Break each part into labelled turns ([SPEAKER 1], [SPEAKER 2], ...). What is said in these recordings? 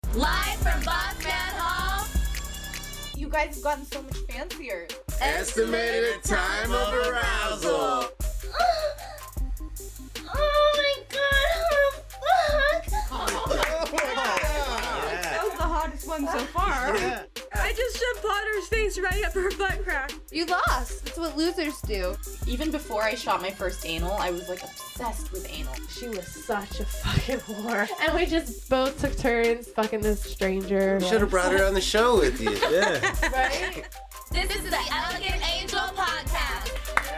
[SPEAKER 1] Live from Bossman Hall.
[SPEAKER 2] You guys have gotten so much fancier.
[SPEAKER 3] Estimated time of arousal.
[SPEAKER 1] Oh my god,
[SPEAKER 2] That was the hottest one so far.
[SPEAKER 3] Yeah.
[SPEAKER 4] I just shoved Potter's face right up her butt crack.
[SPEAKER 5] You lost. That's what losers do.
[SPEAKER 2] Even before I shot my first anal, I was like obsessed with anal.
[SPEAKER 4] She was such a fucking whore.
[SPEAKER 5] And we just both took turns fucking this stranger.
[SPEAKER 3] You should have brought her on the show with you. Yeah.
[SPEAKER 5] Right?
[SPEAKER 1] This is the Elegant Angel Podcast.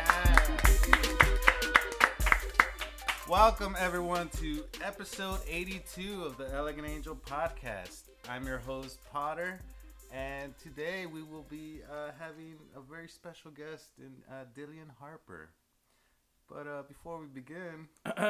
[SPEAKER 6] Welcome, everyone, to episode 82 of the Elegant Angel Podcast. I'm your host, Potter, and today we will be having a very special guest in Dillian Harper. But before we begin,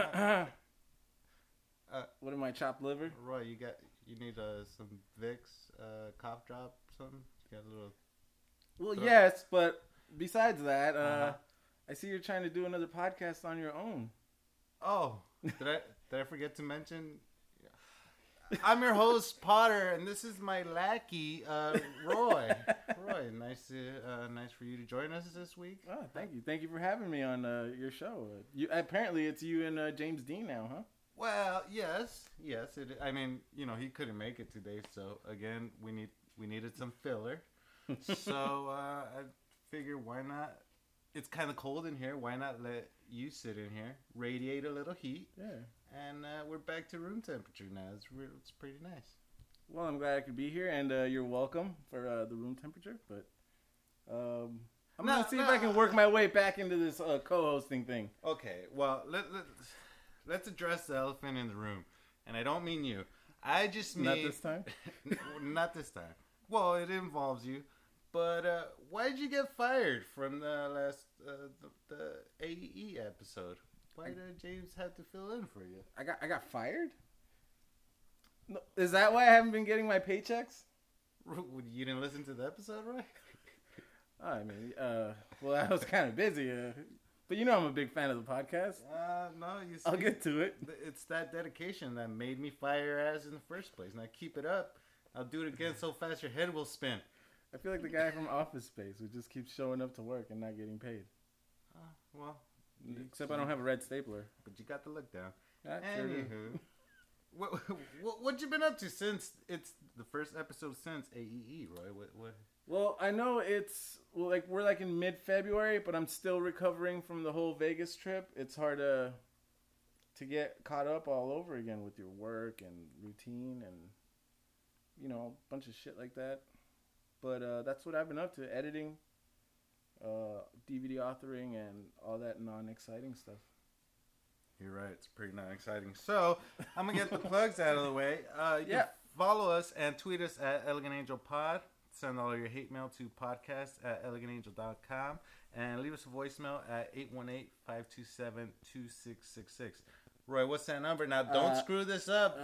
[SPEAKER 7] What am I, chopped liver?
[SPEAKER 6] Roy, you need some Vicks cough drop, something? You got a little.
[SPEAKER 7] Well, yes, but besides that, I see you're trying to do another podcast on your own.
[SPEAKER 6] Oh, did I forget to mention? I'm your host, Potter, and this is my lackey, Roy. Roy, nice for you to join us this week.
[SPEAKER 7] Oh, thank you. Thank you for having me on your show. Apparently, it's you and James Dean now, huh?
[SPEAKER 6] Well, yes. I mean, he couldn't make it today, so again, we needed some filler. So I figured, why not? It's kind of cold in here. Why not let you sit in here, radiate a little heat?
[SPEAKER 7] Yeah.
[SPEAKER 6] And we're back to room temperature now. It's pretty nice.
[SPEAKER 7] Well, I'm glad I could be here, and you're welcome for the room temperature. But I'm gonna see if I can work my way back into this co-hosting thing.
[SPEAKER 6] Okay, well, let's address the elephant in the room. And I don't mean you. I just mean...
[SPEAKER 7] Not this time?
[SPEAKER 6] Not this time. Well, it involves you. But why did you get fired from the last the AE episode? Why did James have to fill in for you?
[SPEAKER 7] I got fired? No, is that why I haven't been getting my paychecks?
[SPEAKER 6] You didn't listen to the episode, right?
[SPEAKER 7] I mean, well, I was kind of busy. But I'm a big fan of the podcast.
[SPEAKER 6] No, you see,
[SPEAKER 7] I'll get to it.
[SPEAKER 6] It's that dedication that made me fire your ass in the first place. Now keep it up. I'll do it again so fast your head will spin.
[SPEAKER 7] I feel like the guy from Office Space who just keeps showing up to work and not getting paid.
[SPEAKER 6] Well,
[SPEAKER 7] Except I don't have a red stapler.
[SPEAKER 6] but you got the look down.
[SPEAKER 7] Sure do.
[SPEAKER 6] Anywho, what you been up to since it's the first episode since AEE, Roy? What?
[SPEAKER 7] Well, I know we're like in mid-February, but I'm still recovering from the whole Vegas trip. It's hard to get caught up all over again with your work and routine and a bunch of shit like that. But that's what I've been up to: editing, DVD authoring, and all that non-exciting stuff.
[SPEAKER 6] You're right. It's pretty not exciting. So I'm gonna get the plugs out of the way. You
[SPEAKER 7] Yeah.
[SPEAKER 6] can follow us and tweet us at Elegant Angel Pod. Send all your hate mail to podcast@elegantangel.com and leave us a voicemail at 818-527-2666. Roy, what's that number? Now, don't screw this up.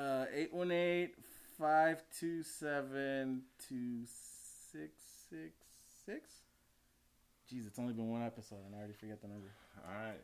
[SPEAKER 7] 818-527-2666. Jeez, it's only been one episode and I already forget the number.
[SPEAKER 6] All right,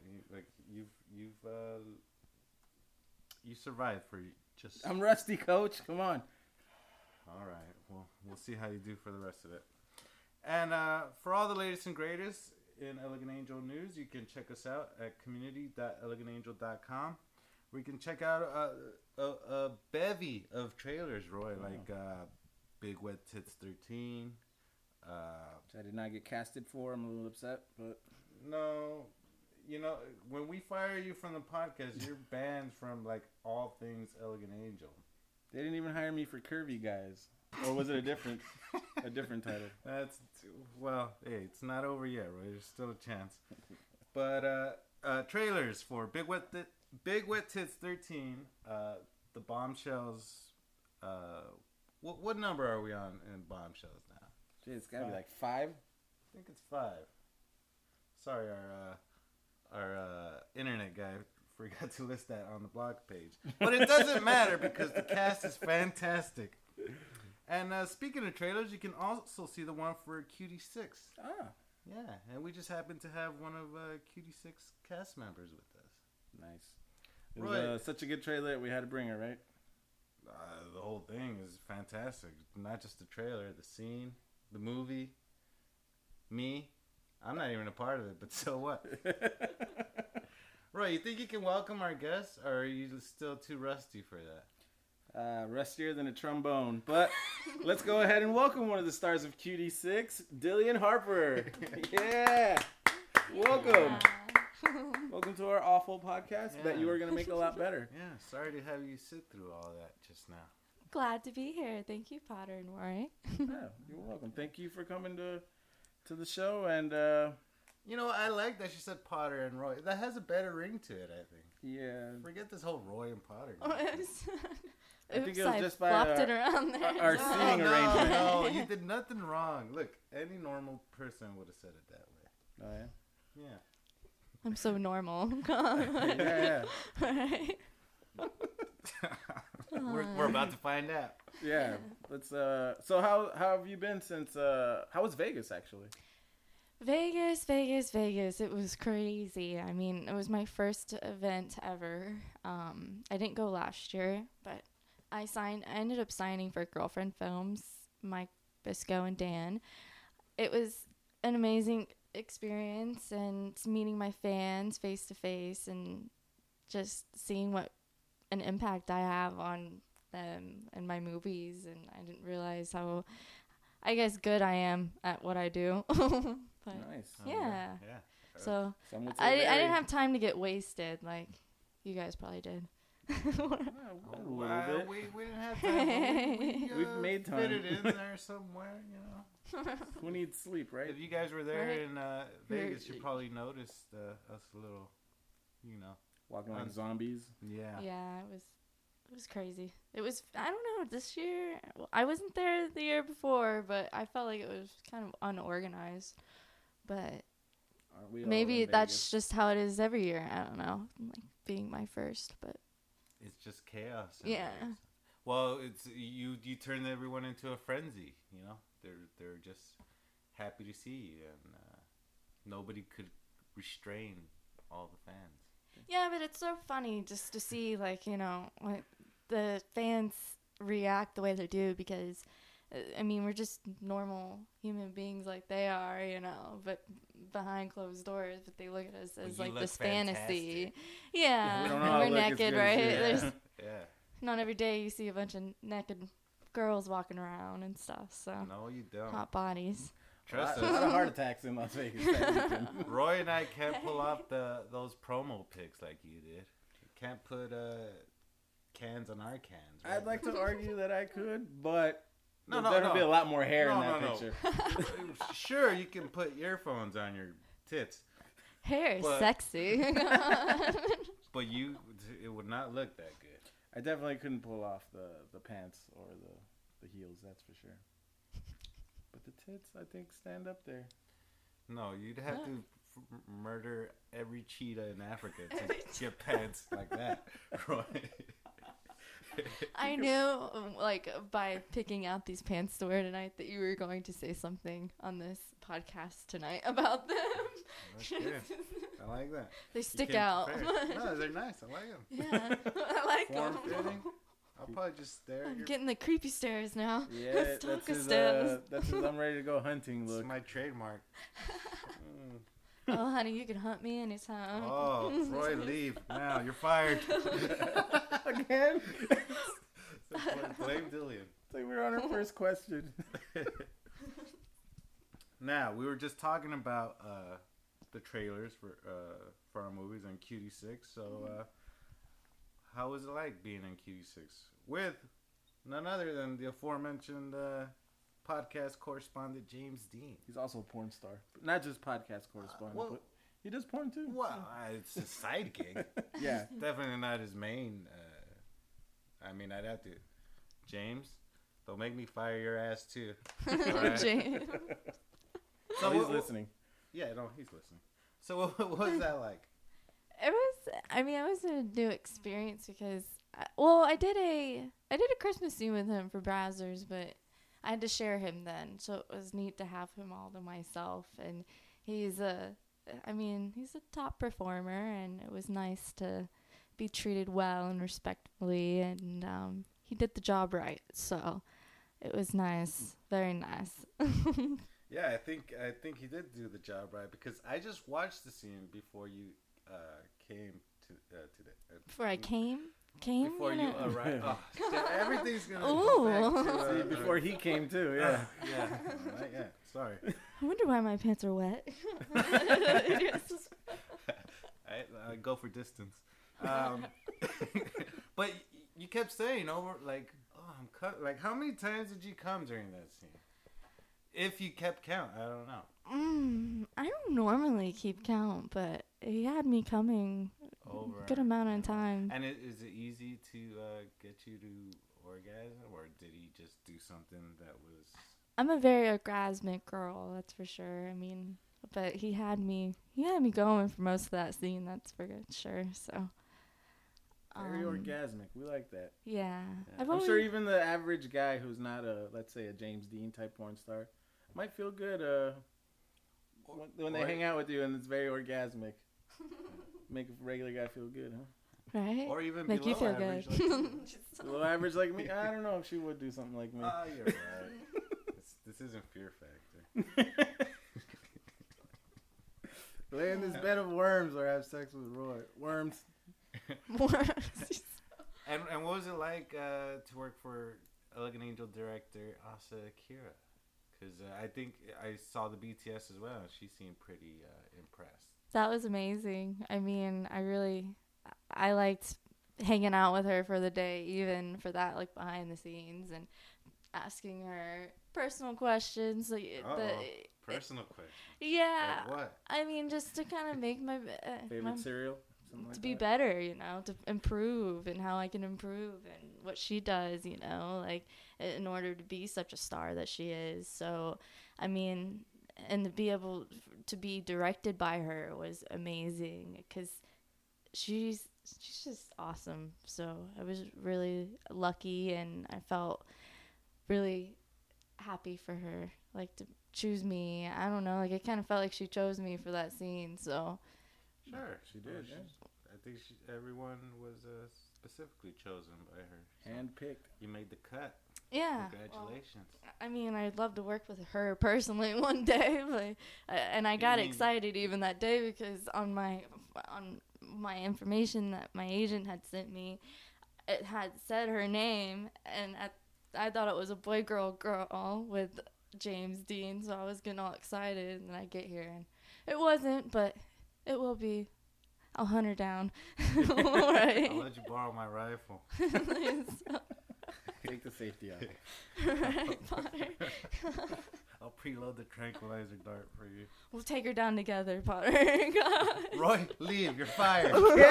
[SPEAKER 6] you survived for just.
[SPEAKER 7] I'm rusty, coach. Come on.
[SPEAKER 6] All right. Well, we'll see how you do for the rest of it. And for all the latest and greatest in Elegant Angel news, you can check us out at community.elegantangel.com, where you can check out a bevy of trailers, Roy, like Big Wet Tits 13.
[SPEAKER 7] Which I did not get casted for. I'm a little upset, but
[SPEAKER 6] No, when we fire you from the podcast, you're banned from like all things Elegant Angel.
[SPEAKER 7] they didn't even hire me for Curvy Guys. Or was it a different title?
[SPEAKER 6] Well, hey, it's not over yet, right? There's still a chance. But trailers for Big Wet Tits 13, the Bombshells. What number are we on in Bombshells now?
[SPEAKER 7] Gee, it's gotta be like 5.
[SPEAKER 6] I think it's 5. Sorry, our internet guy forgot to list that on the blog page. But it doesn't matter because the cast is fantastic. And speaking of trailers, you can also see the one for Cutie 6.
[SPEAKER 7] Ah,
[SPEAKER 6] Yeah, and we just happened to have one of Cutie 6 cast members with us.
[SPEAKER 7] nice. It was
[SPEAKER 6] Right.
[SPEAKER 7] such a good trailer that we had to bring her, right?
[SPEAKER 6] The whole thing is fantastic. Not just the trailer, the scene, the movie. Me, I'm not even a part of it, but so what? Roy, you think you can welcome our guests, or are you still too rusty for that?
[SPEAKER 7] Rustier than a trombone. But let's go ahead and welcome one of the stars of QD6, Dillian Harper. Yeah. Welcome. Welcome to our awful podcast that you are going to make a lot better.
[SPEAKER 6] Yeah, sorry to have you sit through all that just now.
[SPEAKER 8] Glad to be here. Thank you, Potter and Roy.
[SPEAKER 7] Yeah, you're welcome. Thank you for coming to the show. And
[SPEAKER 6] You know, I like that she said Potter and Roy. That has a better ring to it, I think.
[SPEAKER 7] yeah,
[SPEAKER 6] Forget this whole Roy and Potter.
[SPEAKER 7] I think
[SPEAKER 8] Oops,
[SPEAKER 7] it was just by
[SPEAKER 8] flopped it around there.
[SPEAKER 7] our seating arrangement.
[SPEAKER 6] No, you did nothing wrong. Look, any normal person would have said it that way.
[SPEAKER 7] Oh, yeah?
[SPEAKER 6] Yeah.
[SPEAKER 8] I'm so normal.
[SPEAKER 7] Yeah,
[SPEAKER 8] Right.
[SPEAKER 6] We're about to find out.
[SPEAKER 7] yeah. Let's. So how have you been since? How was Vegas actually?
[SPEAKER 8] Vegas. It was crazy. I mean, it was my first event ever. I didn't go last year, but I ended up signing for Girlfriend Films, Mike Bisco and Dan. It was an amazing experience, and meeting my fans face to face and just seeing what an impact I have on them and my movies. And I didn't realize how, I guess, good I am at what I do. But
[SPEAKER 7] Nice.
[SPEAKER 8] yeah.
[SPEAKER 6] Yeah.
[SPEAKER 8] So
[SPEAKER 7] Some would say
[SPEAKER 8] I
[SPEAKER 7] very-
[SPEAKER 8] didn't have time to get wasted like you guys probably did.
[SPEAKER 7] Yeah, a little bit.
[SPEAKER 6] We didn't have time.
[SPEAKER 7] We've made
[SPEAKER 6] Fit it
[SPEAKER 7] time.
[SPEAKER 6] in there somewhere, you know.
[SPEAKER 7] Who needs sleep, right?
[SPEAKER 6] If you guys were there
[SPEAKER 8] Right.
[SPEAKER 6] in Vegas, you probably noticed us a little, you know.
[SPEAKER 7] Walking like zombies.
[SPEAKER 6] Yeah.
[SPEAKER 8] Yeah, it was crazy. It was, I don't know, this year I wasn't there the year before, but I felt like it was kind of unorganized. But
[SPEAKER 7] Aren't we all
[SPEAKER 8] maybe
[SPEAKER 7] in
[SPEAKER 8] that's
[SPEAKER 7] Vegas?
[SPEAKER 8] just how it is every year. I don't know, like being my first, but
[SPEAKER 6] It's just chaos. in
[SPEAKER 8] Yeah.
[SPEAKER 6] Vegas. Well, it's you turn everyone into a frenzy, you know. They're just happy to see you, and nobody could restrain all the fans.
[SPEAKER 8] yeah, but it's so funny just to see, like, you know, like the fans react the way they do because, I mean, we're just normal human beings like they are, you know, but behind closed doors, but they look at us as
[SPEAKER 6] you
[SPEAKER 8] like
[SPEAKER 6] look
[SPEAKER 8] this fantasy.
[SPEAKER 6] fantastic.
[SPEAKER 8] Yeah,
[SPEAKER 7] We don't know how to
[SPEAKER 8] we're
[SPEAKER 7] look as
[SPEAKER 8] naked,
[SPEAKER 7] good as
[SPEAKER 8] right?
[SPEAKER 7] you.
[SPEAKER 8] There's
[SPEAKER 6] Yeah.
[SPEAKER 8] not every day you see a bunch of naked girls walking around and stuff, so
[SPEAKER 6] No, you don't.
[SPEAKER 8] hot bodies.
[SPEAKER 6] Trust
[SPEAKER 7] a lot of
[SPEAKER 6] us.
[SPEAKER 7] heart attacks in Las Vegas. that weekend.
[SPEAKER 6] Roy and I can't pull off those promo pics like you did. Can't put cans on our cans. Right?
[SPEAKER 7] I'd like to argue that I could, but
[SPEAKER 6] No,
[SPEAKER 7] there'll
[SPEAKER 6] no,
[SPEAKER 7] be
[SPEAKER 6] no.
[SPEAKER 7] a lot more hair
[SPEAKER 6] No,
[SPEAKER 7] in that
[SPEAKER 6] no, no.
[SPEAKER 7] picture.
[SPEAKER 6] Sure, you can put earphones on your tits,
[SPEAKER 8] Hair is
[SPEAKER 6] But-
[SPEAKER 8] sexy.
[SPEAKER 6] but it would not look that good.
[SPEAKER 7] I definitely couldn't pull off the pants or the heels, that's for sure. But the tits, I think, stand up there.
[SPEAKER 6] No, you'd have to murder every cheetah in Africa to get pants like that, Roy.
[SPEAKER 8] I knew, like, by picking out these pants to wear tonight, that you were going to say something on this podcast tonight about them.
[SPEAKER 6] That's good. I like that.
[SPEAKER 8] They
[SPEAKER 6] You
[SPEAKER 8] stick
[SPEAKER 6] came
[SPEAKER 8] out.
[SPEAKER 6] prepared. No, they're nice. I like them.
[SPEAKER 8] Yeah, I like them.
[SPEAKER 6] Form-fitting. I'll probably just stare at
[SPEAKER 8] I'm
[SPEAKER 6] your...
[SPEAKER 8] getting the creepy stares now.
[SPEAKER 7] Yeah,
[SPEAKER 8] Let's
[SPEAKER 7] that's
[SPEAKER 8] talk
[SPEAKER 7] his,
[SPEAKER 8] stares.
[SPEAKER 7] that's his I'm ready to go hunting
[SPEAKER 6] This
[SPEAKER 7] look.
[SPEAKER 6] is my trademark.
[SPEAKER 8] Oh, honey, you can hunt me anytime.
[SPEAKER 6] Oh, Roy, leave now. You're fired.
[SPEAKER 7] Again?
[SPEAKER 6] Blame Dillian.
[SPEAKER 7] It's like we're on our first question.
[SPEAKER 6] Now, we were just talking about the trailers for our movies on QD6. So, how was it like being in QD6 with none other than the aforementioned podcast correspondent James Dean?
[SPEAKER 7] He's also a porn star. But not just podcast correspondent,
[SPEAKER 6] well-
[SPEAKER 7] but he does porn too.
[SPEAKER 6] Well, it's a side gig.
[SPEAKER 7] Yeah.
[SPEAKER 6] Definitely not his main. I mean, I'd have to. James, don't make me fire your ass too. All right?
[SPEAKER 8] James.
[SPEAKER 7] So he's
[SPEAKER 6] what-
[SPEAKER 7] listening.
[SPEAKER 6] Yeah, no, he's listening. So what was that like?
[SPEAKER 8] It was a new experience because, I did a Christmas scene with him for Brazzers, but I had to share him then, so it was neat to have him all to myself. And he's a top performer, and it was nice to be treated well and respectfully. And he did the job right. So it was nice, very nice.
[SPEAKER 6] Yeah, I think he did do the job right because I just watched the scene before you came to the.
[SPEAKER 8] Before I came.
[SPEAKER 6] Before you
[SPEAKER 8] know?
[SPEAKER 6] arrived. Oh, shit, everything's gonna
[SPEAKER 8] Ooh.
[SPEAKER 6] go back to
[SPEAKER 7] See, before he came too, yeah.
[SPEAKER 6] yeah. Right, yeah. Sorry.
[SPEAKER 8] I wonder why my pants are wet.
[SPEAKER 6] I go for distance. But you kept saying over like, oh, I'm cut. Like, how many times did you come during that scene? If you kept count, I don't know.
[SPEAKER 8] I don't normally keep count, but he had me coming
[SPEAKER 6] Over
[SPEAKER 8] a good amount of time.
[SPEAKER 6] And is it easy to get you to orgasm, or did he just do something that was?
[SPEAKER 8] I'm a very orgasmic girl, that's for sure. I mean, but he had me going for most of that scene, that's for sure. So
[SPEAKER 7] Very orgasmic. We like that.
[SPEAKER 8] yeah.
[SPEAKER 7] I'm sure even the average guy who's not let's say a James Dean type porn star, might feel good when they hang out with you and it's very orgasmic. Make a regular guy feel good, huh?
[SPEAKER 8] Right?
[SPEAKER 6] Or even
[SPEAKER 8] Make
[SPEAKER 6] below
[SPEAKER 8] you feel
[SPEAKER 6] average,
[SPEAKER 8] good.
[SPEAKER 6] like,
[SPEAKER 7] Below average like me, I don't know if she would do something like me.
[SPEAKER 6] oh, you're right. This isn't Fear Factor.
[SPEAKER 7] Lay in this bed of worms or have sex with Roy. Worms.
[SPEAKER 6] And what was it like to work for Elegant Angel director Asa Akira? Because I think I saw the BTS as well, and she seemed pretty impressed.
[SPEAKER 8] That was amazing. I mean, I liked hanging out with her for the day, even for that, like behind the scenes, and asking her personal questions. Like
[SPEAKER 6] Personal question.
[SPEAKER 8] Yeah.
[SPEAKER 6] Like what?
[SPEAKER 8] I mean, just to kind of make my
[SPEAKER 7] Favorite cereal? Something like
[SPEAKER 8] to be
[SPEAKER 7] that.
[SPEAKER 8] better, to improve and how I can improve and what she does, like in order to be such a star that she is. So, I mean, and to be able to be directed by her was amazing because she's just awesome. So I was really lucky and I felt really happy for her, like to choose me. I don't know, like it kind of felt like she chose me for that scene. So.
[SPEAKER 6] Sure,
[SPEAKER 7] She did, yeah.
[SPEAKER 6] I think everyone was specifically chosen by her.
[SPEAKER 7] Handpicked.
[SPEAKER 6] You made the cut.
[SPEAKER 8] Yeah.
[SPEAKER 6] Congratulations.
[SPEAKER 8] I mean, I'd love to work with her personally one day, but and I got excited even that day because on my information that my agent had sent me, it had said her name, and I thought it was a girl with James Dean, so I was getting all excited, and then I get here and it wasn't, but it will be. I'll hunt her down. All right.
[SPEAKER 6] I'll let you borrow my rifle.
[SPEAKER 7] Take the safety out.
[SPEAKER 8] Right, Potter.
[SPEAKER 6] I'll preload the tranquilizer dart for you.
[SPEAKER 8] We'll take her down together, Potter. God.
[SPEAKER 6] Roy, leave. You're fired.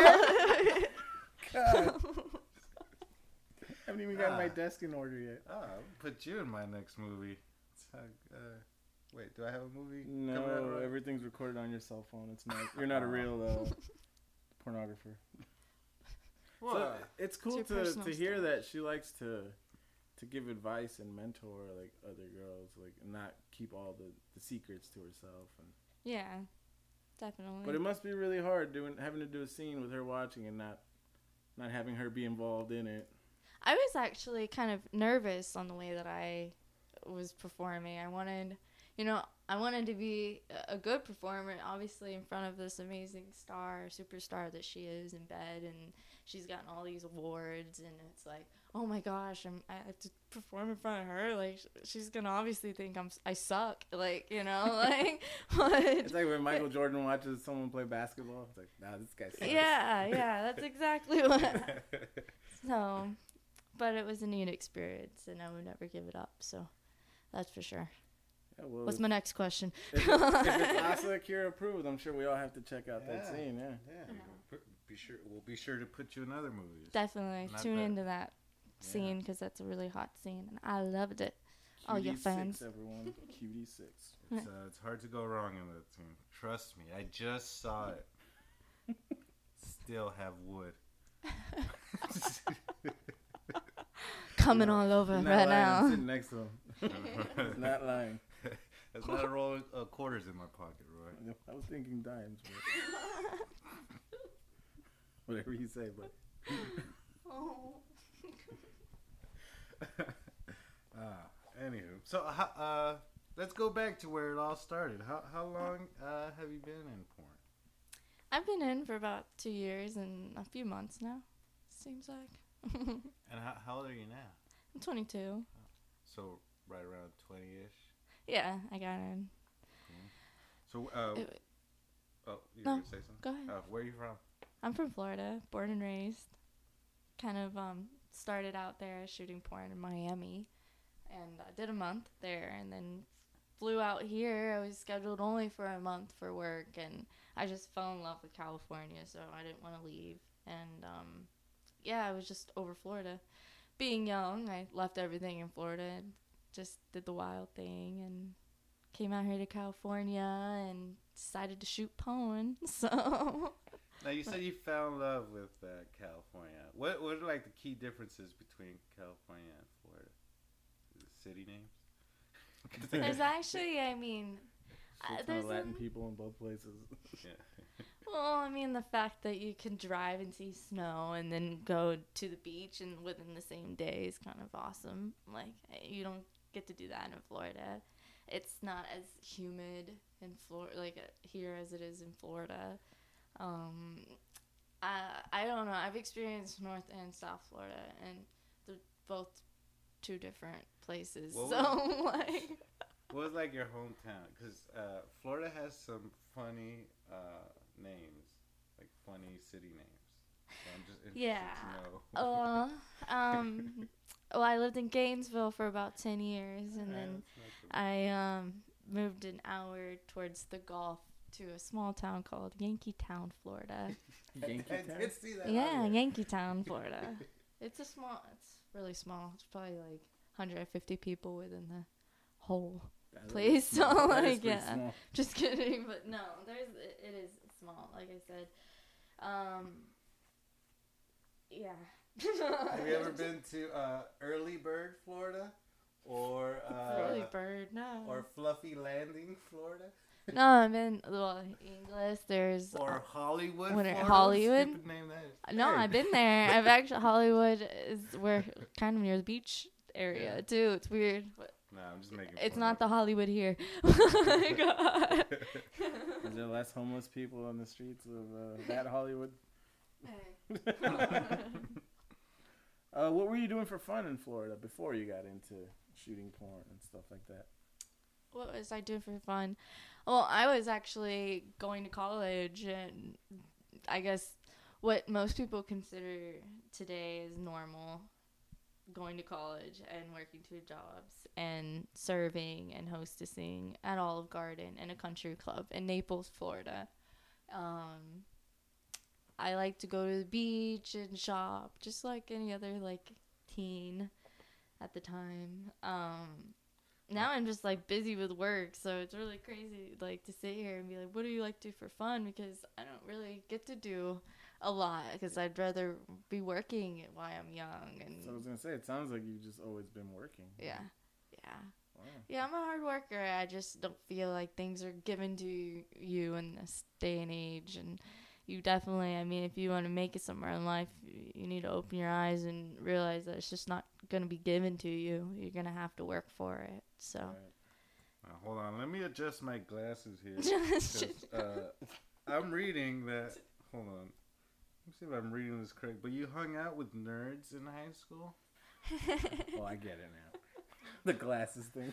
[SPEAKER 7] God. Haven't even gotten my desk in order yet.
[SPEAKER 6] I'll put you in my next movie. Wait, do I have a movie? coming out,
[SPEAKER 7] No,
[SPEAKER 6] Roy?
[SPEAKER 7] everything's recorded on your cell phone. It's not. You're not a real pornographer. So
[SPEAKER 6] What?
[SPEAKER 7] it's cool
[SPEAKER 8] It's your personal
[SPEAKER 7] to hear
[SPEAKER 8] stuff.
[SPEAKER 7] that she likes to give advice and mentor like other girls, like and not keep all the secrets to herself. And
[SPEAKER 8] Yeah, definitely.
[SPEAKER 7] but it must be really hard having to do a scene with her watching and not having her be involved in it.
[SPEAKER 8] I was actually kind of nervous on the way that I was performing. I wanted to be a good performer, obviously in front of this amazing superstar that she is in bed, and she's gotten all these awards, and it's like, oh my gosh, I have to perform in front of her. Like, she's gonna obviously think I suck. Like, like, what?
[SPEAKER 7] It's like when Michael Jordan watches someone play basketball. It's like, nah, this guy sucks.
[SPEAKER 8] Yeah, that's exactly what. So, but it was a neat experience, and I would never give it up. So, that's for sure.
[SPEAKER 7] Yeah, well,
[SPEAKER 8] What's my next question?
[SPEAKER 7] if it's Asa Akira approved, I'm sure we all have to check out that scene. Yeah.
[SPEAKER 6] Yeah. We'll be sure to put you in other movies.
[SPEAKER 8] Definitely
[SPEAKER 6] Not
[SPEAKER 8] tune
[SPEAKER 6] bad.
[SPEAKER 8] into that scene because that's a really hot scene, and I loved it. All you
[SPEAKER 7] QD6,
[SPEAKER 8] fans.
[SPEAKER 7] everyone. QD6.
[SPEAKER 6] It's hard to go wrong in that scene. Trust me, I just saw it. Still have wood.
[SPEAKER 8] Coming all over
[SPEAKER 7] He's not
[SPEAKER 8] right
[SPEAKER 7] lying. I'm
[SPEAKER 8] now.
[SPEAKER 7] sitting next to him. He's not lying.
[SPEAKER 6] There's not a roll of quarters in my pocket, Roy.
[SPEAKER 7] I was thinking dimes, but whatever you say, but
[SPEAKER 8] Oh.
[SPEAKER 6] Anywho, so let's go back to where it all started. How long have you been in porn?
[SPEAKER 8] I've been in for about 2 years and a few months now. Seems like.
[SPEAKER 6] And how old are you now?
[SPEAKER 8] I'm 22.
[SPEAKER 6] So right around 20-ish.
[SPEAKER 8] Yeah, I got in.
[SPEAKER 6] So you
[SPEAKER 8] No,
[SPEAKER 6] were gonna say something?
[SPEAKER 8] Go ahead.
[SPEAKER 6] Where are you from?
[SPEAKER 8] I'm from Florida, born and raised. Kind of started out there shooting porn in Miami, and I did a month there, and then flew out here. I was scheduled only for a month for work, and I just fell in love with California, so I didn't want to leave. And yeah, I was just over Florida. Being young, I left everything in Florida and just did the wild thing, and came out here to California and decided to shoot porn. So.
[SPEAKER 6] Now you said you fell in love with California. What are like the key differences between California and Florida? Is it city names?
[SPEAKER 8] There's actually, I mean,
[SPEAKER 7] There's Latin people in both places.
[SPEAKER 6] Yeah.
[SPEAKER 8] Well, I mean, the fact that you can drive and see snow and then go to the beach and within the same day is kind of awesome. Like, you don't get to do that in Florida. It's not as humid in Florida, like here as it is in Florida. I don't know. I've experienced North and South Florida, and they're both two different places.
[SPEAKER 6] What was like your hometown? Because Florida has some funny names, like funny city names. So I'm just interested to know.
[SPEAKER 8] Well, I lived in Gainesville for about 10 years, and then I moved an hour towards the Gulf to a small town called Yankeetown, Florida.
[SPEAKER 6] Yankeetown? See that
[SPEAKER 8] Yeah, Yankeetown, Florida. It's really small. It's probably like 150 people within the whole place. So like, yeah,
[SPEAKER 7] small.
[SPEAKER 8] just kidding. But no, it is small. Like I said, yeah.
[SPEAKER 6] Have you ever been to Early Bird, Florida, or
[SPEAKER 8] Early Bird? No.
[SPEAKER 6] or Fluffy Landing, Florida,
[SPEAKER 8] No, I'm in English. There's
[SPEAKER 6] or Hollywood,
[SPEAKER 8] What are-
[SPEAKER 6] Florida?
[SPEAKER 8] Hollywood?
[SPEAKER 6] Stupid name that is.
[SPEAKER 8] no. I've been there. I've actually Hollywood is where kind of near the beach area too. It's weird. But
[SPEAKER 6] No, I'm just making.
[SPEAKER 8] it's
[SPEAKER 6] fun
[SPEAKER 8] not
[SPEAKER 6] of
[SPEAKER 8] the Hollywood here. Oh my god.
[SPEAKER 7] Is there less homeless people on the streets of that Hollywood? What were you doing for fun in Florida before you got into shooting porn and stuff like that?
[SPEAKER 8] What was I doing for fun? Well, I was actually going to college, and I guess what most people consider today is normal, going to college and working two jobs and serving and hostessing at Olive Garden and a country club in Naples, Florida. I like to go to the beach and shop just like any other like teen at the time. Now I'm just like busy with work, so it's really crazy like to sit here and be like, what do you like to do for fun? Because I don't really get to do a lot because I'd rather be working while I'm young. And
[SPEAKER 7] So I was gonna say, it sounds like you've just always been working.
[SPEAKER 8] yeah.
[SPEAKER 7] Wow.
[SPEAKER 8] Yeah, I'm a hard worker. I just don't feel like things are given to you in this day and age. And you definitely, I mean, if you want to make it somewhere in life, you need to open your eyes and realize that it's just not going to be given to you. You're going to have to work for it. So.
[SPEAKER 6] Right. Hold on, let me adjust my glasses here. 'Cause, I'm reading that. Hold on. Let me see if I'm reading this correct. But you hung out with nerds in high school?
[SPEAKER 7] Oh, I get it now. The glasses thing.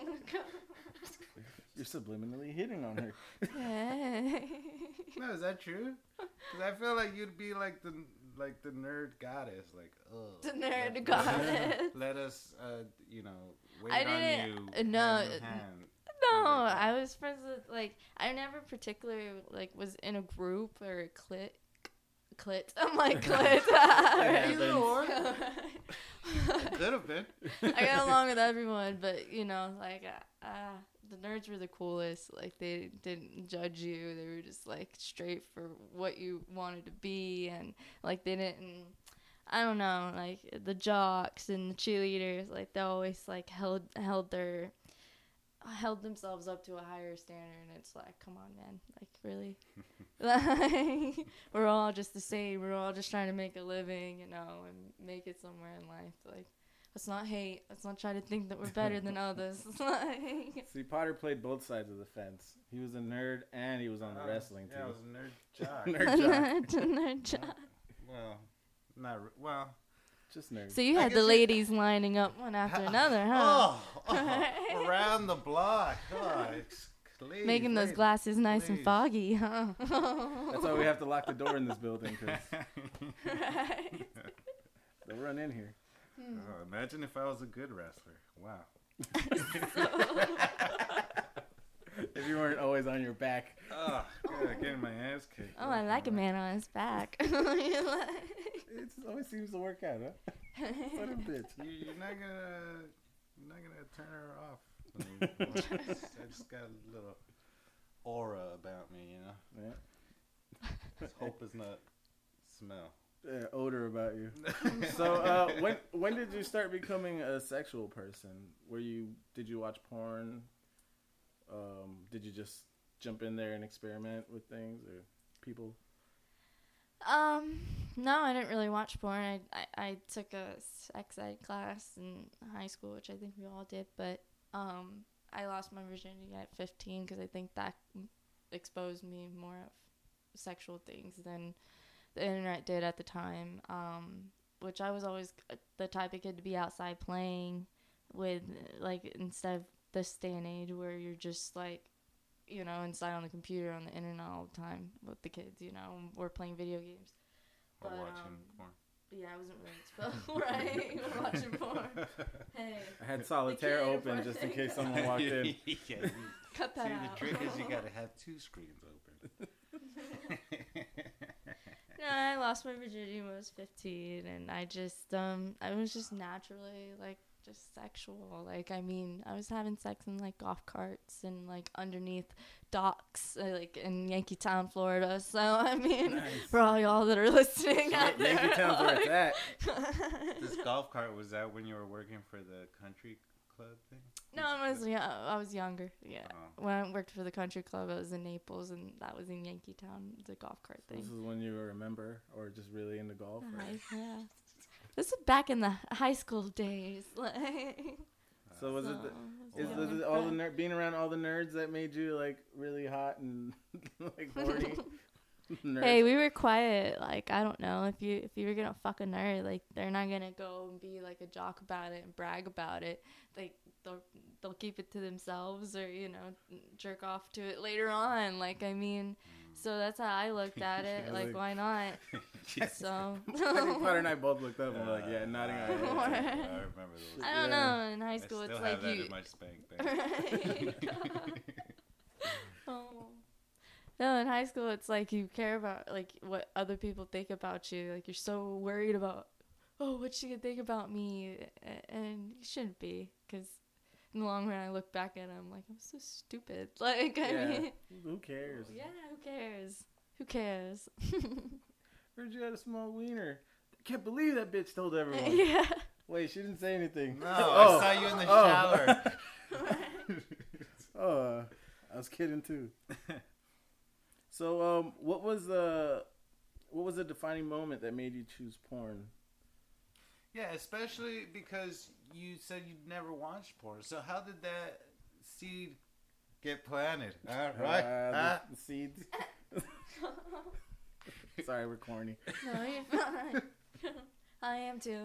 [SPEAKER 7] You're subliminally hitting on her.
[SPEAKER 6] No, is that true? Because I feel like you'd be like the nerd goddess, like
[SPEAKER 8] The nerd goddess.
[SPEAKER 6] Let us, wait
[SPEAKER 8] I
[SPEAKER 6] on
[SPEAKER 8] didn't-
[SPEAKER 6] you.
[SPEAKER 8] no,
[SPEAKER 6] hand in hand.
[SPEAKER 8] No, I was friends with, like, I never particularly, like, was in a group or a clit. I'm like, clit.
[SPEAKER 6] Either or. Could have been.
[SPEAKER 8] I got along with everyone, but, like, the nerds were the coolest. Like, they didn't judge you. They were just, like, straight for what you wanted to be. And, like, they didn't, I don't know, like, the jocks and the cheerleaders, like, they always, like, held themselves up to a higher standard, and it's like, come on, man, like, really? Like, we're all just the same. We're all just trying to make a living, and make it somewhere in life. Like, Let's not hate. Let's not try to think that we're better than others. Like,
[SPEAKER 7] See, Potter played both sides of the fence. He was a nerd and he was on the wrestling team.
[SPEAKER 6] Yeah, I was a nerd jock.
[SPEAKER 7] Nerd jock.
[SPEAKER 8] Nerd jock.
[SPEAKER 6] Well, well.
[SPEAKER 7] Just nerd.
[SPEAKER 8] So you
[SPEAKER 6] I
[SPEAKER 8] had
[SPEAKER 6] guess
[SPEAKER 8] the
[SPEAKER 6] you-
[SPEAKER 8] ladies lining up one after another, huh?
[SPEAKER 6] Oh, around the block. Oh, please,
[SPEAKER 8] Making those
[SPEAKER 6] please.
[SPEAKER 8] glasses nice and
[SPEAKER 6] please.
[SPEAKER 8] foggy, huh?
[SPEAKER 7] That's why we have to lock the door in this building, because
[SPEAKER 8] Right.
[SPEAKER 7] they'll run in here.
[SPEAKER 6] Oh, imagine if I was a good wrestler. Wow.
[SPEAKER 7] If you weren't always on your back.
[SPEAKER 6] Oh, God, getting my ass kicked.
[SPEAKER 8] Oh, I like a man on his back.
[SPEAKER 7] It always seems to work out, huh? What a bitch.
[SPEAKER 6] You're not gonna turn her off. I just got a little aura about me, you know.
[SPEAKER 7] Yeah.
[SPEAKER 6] Just hope it's not smell.
[SPEAKER 7] Odor about you. So, when did you start becoming a sexual person? Did you watch porn? Did you just jump in there and experiment with things or people?
[SPEAKER 8] No, I didn't really watch porn. I took a sex ed class in high school, which I think we all did, but I lost my virginity at 15 because I think that exposed me more of sexual things than the internet did at the time, which I was always the type of kid to be outside playing with, like, instead of this day and age where you're just, like, you know, inside on the computer, on the internet all the time with the kids, you know, we're playing video games.
[SPEAKER 6] Or
[SPEAKER 8] But,
[SPEAKER 6] watching porn.
[SPEAKER 8] Yeah, I wasn't really exposed, right? We're watching porn. Hey,
[SPEAKER 7] I had solitaire
[SPEAKER 8] can't
[SPEAKER 7] open
[SPEAKER 8] afford
[SPEAKER 7] just in
[SPEAKER 8] it.
[SPEAKER 7] case someone walked in.
[SPEAKER 6] Yeah,
[SPEAKER 8] cut that
[SPEAKER 6] See,
[SPEAKER 8] out.
[SPEAKER 6] the trick is you gotta have two screens open.
[SPEAKER 8] No, I lost my virginity when I was 15, and I was just naturally, like, just sexual. Like, I mean, I was having sex in, like, golf carts and, like, underneath docks, like, in Yankeetown, Florida. So, I mean,
[SPEAKER 7] Nice.
[SPEAKER 8] for all y'all that are listening out there.
[SPEAKER 7] Yankeetown's where it's at.
[SPEAKER 6] This golf cart, was that when you were working for the country club thing?
[SPEAKER 8] No, I was younger. Yeah.
[SPEAKER 6] Oh.
[SPEAKER 8] When I worked for the country club, I was in Naples, and that was in Yankeetown, the golf cart
[SPEAKER 7] This
[SPEAKER 8] thing.
[SPEAKER 7] is when you were a member or just really into golf? Or?
[SPEAKER 8] Yeah. This is back in the high school days. Like,
[SPEAKER 7] So was it
[SPEAKER 8] so,
[SPEAKER 7] was it all the being around all the nerds that made you like really hot and like horny? Nerds.
[SPEAKER 8] Hey, we were quiet. Like, I don't know, if you were gonna fuck a nerd, like, they're not gonna go and be like a jock about it and brag about it. Like, they'll keep it to themselves, or, you know, jerk off to it later on. Like, I mean, so that's how I looked at it.
[SPEAKER 7] Yeah,
[SPEAKER 8] like,
[SPEAKER 7] like-
[SPEAKER 8] why not? So
[SPEAKER 7] I think Potter and I both looked up and were like, yeah, nodding our heads.
[SPEAKER 6] I remember those.
[SPEAKER 8] I don't know. In high school,
[SPEAKER 6] I
[SPEAKER 8] it's
[SPEAKER 6] still
[SPEAKER 8] like
[SPEAKER 6] have that
[SPEAKER 8] you.
[SPEAKER 6] in my spank bank.
[SPEAKER 8] Right. Oh. No, in high school, it's like you care about, like, what other people think about you. Like, you're so worried about, oh, what's she gonna think about me? And you shouldn't be, because in the long run, I look back at it, I'm like, I'm so stupid. Like, I
[SPEAKER 7] Yeah.
[SPEAKER 8] mean,
[SPEAKER 7] Who cares?
[SPEAKER 8] yeah, who cares? Who cares?
[SPEAKER 7] Heard you had a small wiener. Can't believe that bitch told everyone.
[SPEAKER 8] Yeah.
[SPEAKER 7] Wait, she didn't say anything.
[SPEAKER 6] No,
[SPEAKER 7] Oh.
[SPEAKER 6] I saw you in the
[SPEAKER 7] Oh.
[SPEAKER 6] shower.
[SPEAKER 7] Oh, I was kidding too. So, what was the defining moment that made you choose porn?
[SPEAKER 6] Yeah, especially because you said you'd never watched porn. So how did that seed get planted? Right?
[SPEAKER 7] The seeds. Sorry, we're corny.
[SPEAKER 8] No, you're fine. I am too.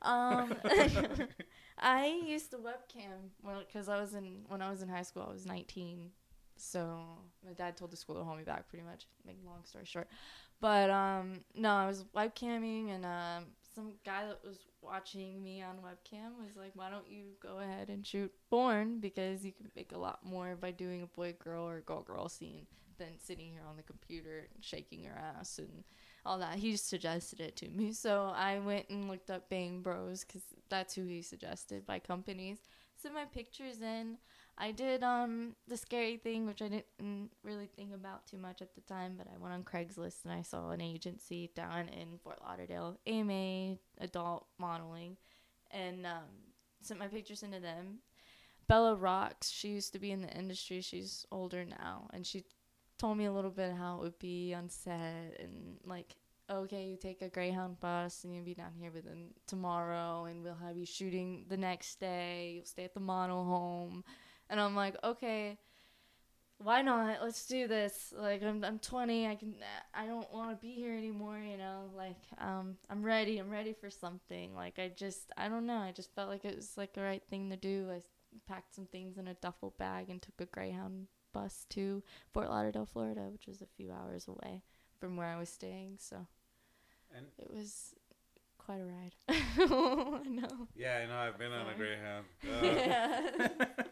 [SPEAKER 8] I used the webcam because when I was in high school, I was 19. So my dad told the school to hold me back, pretty much. Make a long story short. But no, I was webcamming, and some guy that was watching me on webcam was like, "Why don't you go ahead and shoot porn, because you can make a lot more by doing a boy-girl or girl-girl scene than sitting here on the computer and shaking your ass and all that." He suggested it to me, so I went and looked up Bang Bros, because that's who he suggested by companies. Sent my pictures in. I did the scary thing, which I didn't really think about too much at the time, but I went on Craigslist and I saw an agency down in Fort Lauderdale, AMA Adult Modeling, and sent my pictures into them. Bella rocks. She used to be in the industry. She's older now, and she told me a little bit how it would be on set and, like, okay, you take a Greyhound bus and you'll be down here within tomorrow, and we'll have you shooting the next day. You'll stay at the model home. And I'm like, okay, why not? Let's do this. Like, I'm 20. I don't want to be here anymore, you know? Like, I'm ready. I'm ready for something. Like, I don't know. I just felt like it was, like, the right thing to do. I packed some things in a duffel bag and took a Greyhound bus to Fort Lauderdale, Florida, which was a few hours away from where I was staying. So
[SPEAKER 6] And
[SPEAKER 8] it was quite a ride. I know.
[SPEAKER 6] yeah, I know. I've been on a Greyhound.
[SPEAKER 8] Yeah.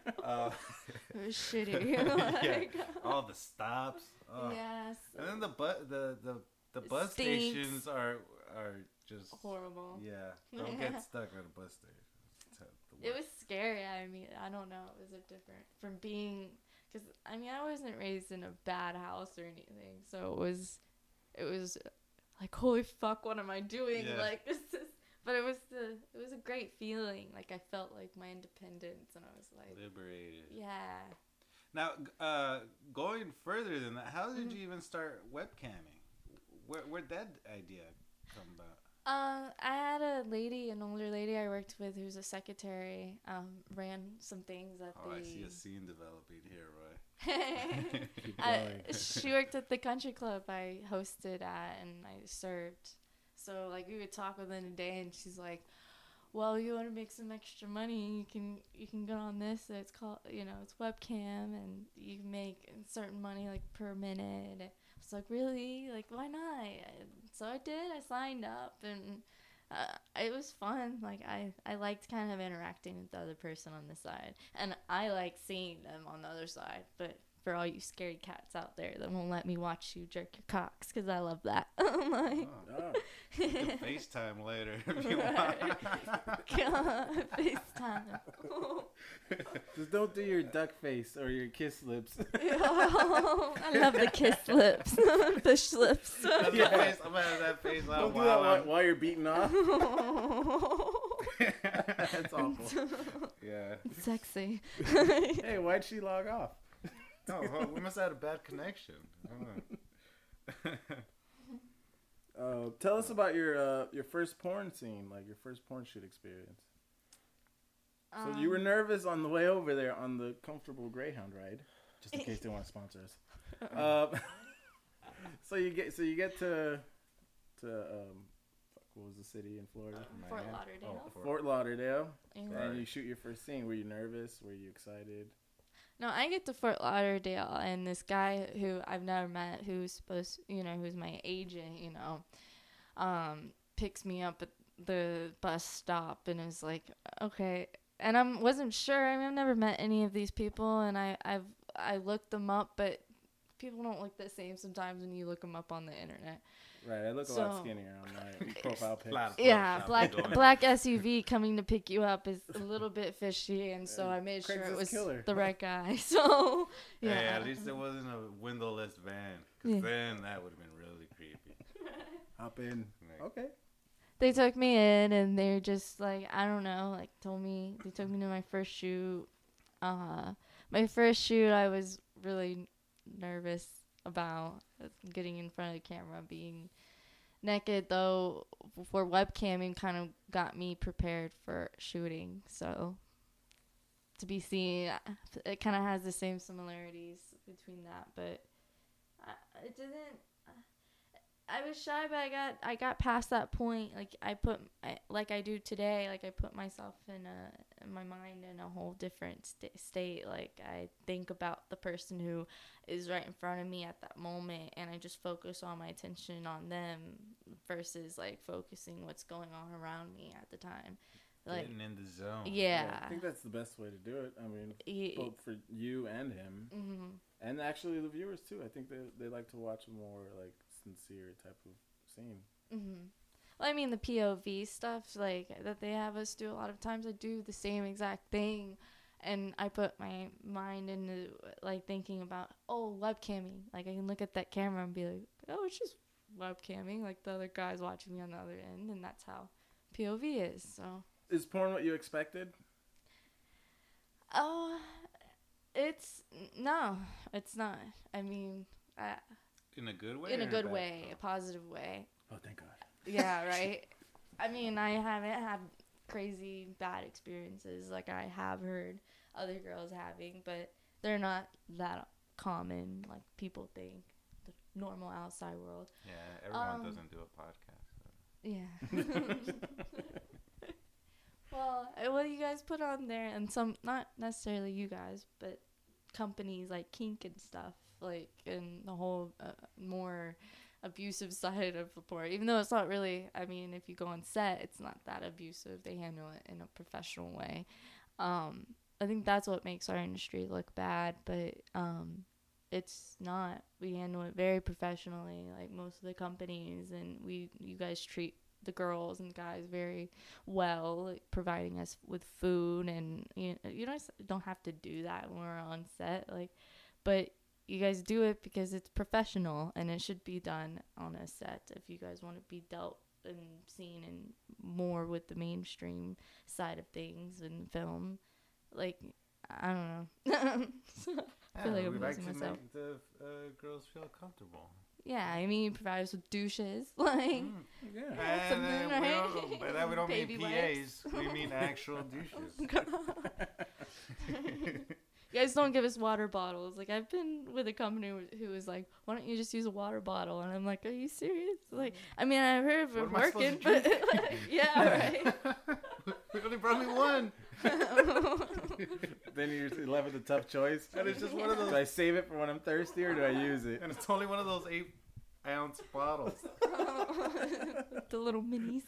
[SPEAKER 8] It was shitty.
[SPEAKER 6] Yeah, all the stops.
[SPEAKER 8] Yes.
[SPEAKER 6] And then the bus
[SPEAKER 8] Stinks.
[SPEAKER 6] stations are just
[SPEAKER 8] Horrible.
[SPEAKER 6] Yeah, don't get stuck at a bus station.
[SPEAKER 8] It was scary. I mean, I don't know. It was a different from being, because I mean, I wasn't raised in a bad house or anything, so it was like, holy fuck, what am I doing?
[SPEAKER 6] Yeah.
[SPEAKER 8] Like this is, but it was a great feeling. Like I felt like my independence, and I was like
[SPEAKER 6] liberated.
[SPEAKER 8] yeah.
[SPEAKER 6] Now, going further than that, how did you even start webcamming? Where'd that idea come about?
[SPEAKER 8] I had an older lady I worked with who's a secretary, ran some things at the...
[SPEAKER 6] I see a scene developing here, Roy.
[SPEAKER 8] She worked at the country club I hosted at, and I served. So, like, we would talk within a day, and she's like, well, you want to make some extra money, you can go on this, it's called, it's webcam, and you can make certain money, like, per minute. I was like, really? Like, why not? So I did. I signed up, and it was fun. Like, I liked kind of interacting with the other person on the side, and I like seeing them on the other side. But for all you scaredy cats out there that won't let me watch you jerk your cocks, because I love that. I'm like,
[SPEAKER 6] You can FaceTime later if you want.
[SPEAKER 8] God, FaceTime.
[SPEAKER 7] Just don't do your duck face or your kiss lips.
[SPEAKER 8] I love the kiss lips, fish lips.
[SPEAKER 6] That's the face. I'm gonna have that face out
[SPEAKER 7] Don't do that while you're beating off.
[SPEAKER 6] That's awful. Yeah.
[SPEAKER 8] It's sexy.
[SPEAKER 7] Hey, why'd she log off?
[SPEAKER 6] No, we must have had a bad connection. I don't know.
[SPEAKER 7] Tell us about your first porn scene, like your first porn shoot experience. So you were nervous on the way over there on the comfortable Greyhound ride, just in case they want to sponsor us. So you get to what was the city in Florida?
[SPEAKER 8] Fort Lauderdale.
[SPEAKER 7] Fort Lauderdale.
[SPEAKER 8] And
[SPEAKER 7] And you shoot your first scene. Were you nervous? Were you excited?
[SPEAKER 8] No, I get to Fort Lauderdale, and this guy who I've never met, who's who's my agent, picks me up at the bus stop, and is like, okay. And I wasn't sure. I mean, I've never met any of these people, and I looked them up, but people don't look the same sometimes when you look them up on the internet.
[SPEAKER 7] Right, I look a lot skinnier on my profile pic.
[SPEAKER 8] Yeah, black SUV coming to pick you up is a little bit fishy, and so I made sure it was the right guy. So, yeah.
[SPEAKER 6] Hey, at least it wasn't a windowless van, because then that would have been really creepy.
[SPEAKER 7] Hop in. Okay.
[SPEAKER 8] They took me in, and they're just like, I don't know, like they took me to my first shoot. My first shoot, I was really nervous about getting in front of the camera, being naked, though for webcamming kind of got me prepared for shooting. So to be seen, it kind of has the same similarities between that, but it didn't. I was shy, but I got past that point. Like like I do today. Like I put myself in my mind in a whole different state. Like I think about the person who is right in front of me at that moment, and I just focus all my attention on them versus like focusing what's going on around me at the time. Like
[SPEAKER 6] getting in the zone.
[SPEAKER 8] Yeah.
[SPEAKER 7] I think that's the best way to do it. I mean, both for you and him, and actually the viewers too. I think they like to watch a more like sincere type of scene.
[SPEAKER 8] Well, I mean, the POV stuff like that they have us do a lot of times. I do the same exact thing, and I put my mind into like thinking about webcamming. Like I can look at that camera and be like, oh, it's just webcamming. Like the other guy's watching me on the other end, and that's how POV is. So
[SPEAKER 7] is porn what you expected?
[SPEAKER 8] Oh, it's not. I mean,
[SPEAKER 6] in a good way.
[SPEAKER 8] In a good way, a positive way.
[SPEAKER 7] Oh, thank God.
[SPEAKER 8] Yeah, right. I mean, I haven't had crazy bad experiences like I have heard other girls having, but they're not that common like people think. The normal outside world.
[SPEAKER 6] Yeah, everyone doesn't do a podcast. So.
[SPEAKER 8] Yeah. Well, what do you guys put on there? And some, not necessarily you guys, but companies like Kink and stuff, like, and the whole more abusive side of the porn. Even though it's not really, I mean, if you go on set, it's not that abusive. They handle it in a professional way. I think that's what makes our industry look bad, but it's not. We handle it very professionally, like most of the companies, and you guys treat the girls and guys very well, like providing us with food, and you don't have to do that when we're on set, like, but you guys do it because it's professional and it should be done on a set if you guys want to be dealt and seen and more with the mainstream side of things in film. Like, I don't know. I feel like I'm
[SPEAKER 6] we like
[SPEAKER 8] losing
[SPEAKER 6] to
[SPEAKER 8] myself.
[SPEAKER 6] make the girls feel comfortable.
[SPEAKER 8] Yeah, I mean, you provide us with douches, like,
[SPEAKER 7] Yeah.
[SPEAKER 8] something,
[SPEAKER 6] And
[SPEAKER 8] right?
[SPEAKER 6] by that we don't
[SPEAKER 8] Baby
[SPEAKER 6] mean PAs. We mean actual douches.
[SPEAKER 8] You guys don't give us water bottles. Like, I've been with a company who was like, why don't you just use a water bottle? And I'm like, are you serious? Like, I mean, I've heard of it
[SPEAKER 6] What am I supposed
[SPEAKER 8] working,
[SPEAKER 6] to
[SPEAKER 8] but yeah, right.
[SPEAKER 6] We only brought me one.
[SPEAKER 7] Then you're left with a tough choice.
[SPEAKER 6] And it's just one of
[SPEAKER 7] Do
[SPEAKER 6] those.
[SPEAKER 7] I save it for when I'm thirsty or do I use it?
[SPEAKER 6] And it's only one of those 8-ounce bottles.
[SPEAKER 8] The little minis.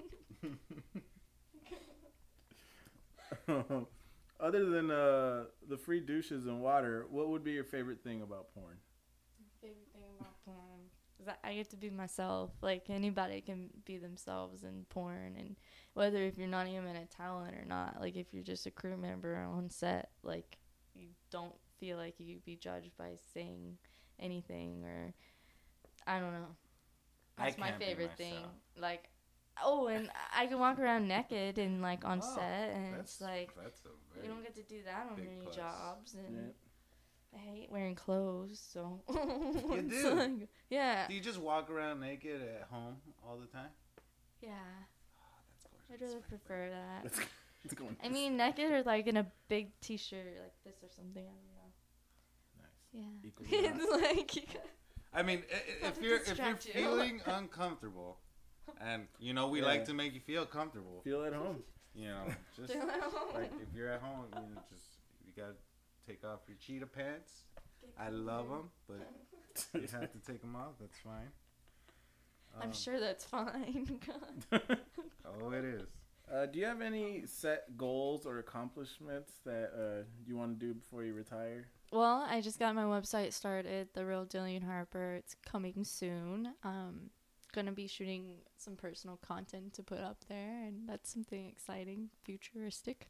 [SPEAKER 7] Other than the free douches and water, what would be your favorite thing about porn?
[SPEAKER 8] Favorite thing about porn is that I get to be myself. Like, anybody can be themselves in porn, and whether if you're not even a talent or not, like if you're just a crew member on set, like you don't feel like you be judged by saying anything, or I don't know. That's my
[SPEAKER 6] can't be
[SPEAKER 8] favorite thing.
[SPEAKER 6] myself.
[SPEAKER 8] Like, oh, and I can walk around naked and like on set, and it's like
[SPEAKER 6] that's a
[SPEAKER 8] you
[SPEAKER 6] very
[SPEAKER 8] don't get to do that on
[SPEAKER 6] big
[SPEAKER 8] many
[SPEAKER 6] plus.
[SPEAKER 8] jobs, and
[SPEAKER 7] Yeah.
[SPEAKER 8] I hate wearing clothes, so
[SPEAKER 6] You
[SPEAKER 8] it's
[SPEAKER 6] do?
[SPEAKER 8] like, yeah,
[SPEAKER 6] Do you just walk around naked at home all the time?
[SPEAKER 8] yeah.
[SPEAKER 6] That's
[SPEAKER 8] I'd rather prefer that.
[SPEAKER 7] It's going
[SPEAKER 8] I mean, naked or like in a big t-shirt like this or something. I don't know.
[SPEAKER 7] Equally
[SPEAKER 8] Yeah. It's like
[SPEAKER 6] I mean, if you're
[SPEAKER 8] Distract you.
[SPEAKER 6] feeling uncomfortable, and we
[SPEAKER 7] Yeah.
[SPEAKER 6] like to make you feel comfortable.
[SPEAKER 7] feel at home.
[SPEAKER 6] Just like if you're at home, you gotta take off your cheetah pants. I love them, but you have to take them off. That's fine.
[SPEAKER 8] I'm sure that's fine.
[SPEAKER 6] Oh, it is.
[SPEAKER 7] Do you have any set goals or accomplishments that you want to do before you retire?
[SPEAKER 8] Well, I just got my website started, The Real Dillian Harper. It's coming soon. Gonna be shooting some personal content to put up there, and that's something exciting, futuristic.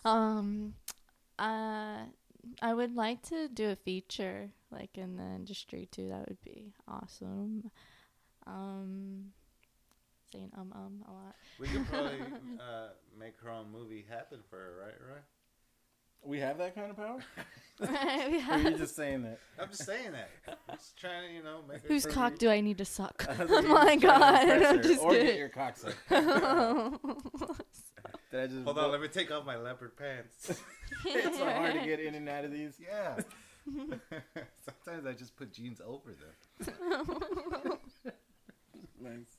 [SPEAKER 8] I would like to do a feature, like in the industry too. That would be awesome. Saying a lot.
[SPEAKER 6] We could probably make her own movie happen for her, right?
[SPEAKER 7] We have that kind of power?
[SPEAKER 8] Yeah.
[SPEAKER 7] Or are you just saying that?
[SPEAKER 6] I'm just saying that. I'm just trying to, make her
[SPEAKER 8] Whose
[SPEAKER 6] pretty-
[SPEAKER 8] cock do I need to suck?
[SPEAKER 7] I was
[SPEAKER 8] Oh
[SPEAKER 7] like, you're
[SPEAKER 8] my
[SPEAKER 7] just trying to
[SPEAKER 8] god!
[SPEAKER 7] impress
[SPEAKER 8] I'm
[SPEAKER 7] her,
[SPEAKER 8] just
[SPEAKER 7] or get
[SPEAKER 8] kidding.
[SPEAKER 7] your cock sucked. Did I just
[SPEAKER 6] Hold on, let me take off my leopard pants.
[SPEAKER 7] It's so hard to get in and out of these.
[SPEAKER 6] Yeah. Sometimes I just put jeans over them.
[SPEAKER 7] Nice.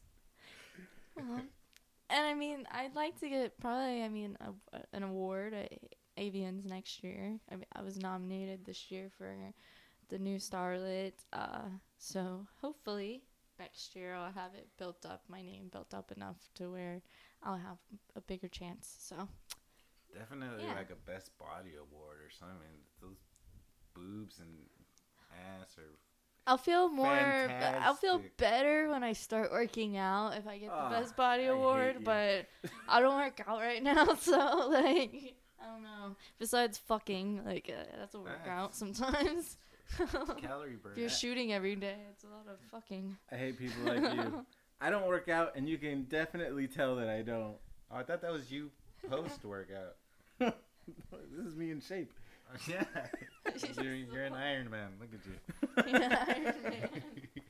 [SPEAKER 8] And I mean, I'd like to get probably, an award at Avians next year. I was nominated this year for the new Starlet. So hopefully next year I'll have it built up, my name built up enough to where I'll have a bigger chance. So
[SPEAKER 6] Definitely
[SPEAKER 8] Yeah.
[SPEAKER 6] like a best body award or something. Those boobs and ass are
[SPEAKER 8] I'll feel
[SPEAKER 6] Fantastic.
[SPEAKER 8] better when I start working out if I get the best body
[SPEAKER 7] I hate
[SPEAKER 8] award,
[SPEAKER 7] you.
[SPEAKER 8] but I don't work out right now, so like I don't know. Besides fucking, like that's a workout sometimes.
[SPEAKER 6] calorie burn.
[SPEAKER 8] If you're shooting every day, it's a lot of fucking.
[SPEAKER 7] I hate people like you. I don't work out, and you can definitely tell that I don't.
[SPEAKER 6] Oh, I thought that was you post workout.
[SPEAKER 7] This is me in shape.
[SPEAKER 6] Yeah. You're an Iron Man. Look at you.
[SPEAKER 8] Yeah,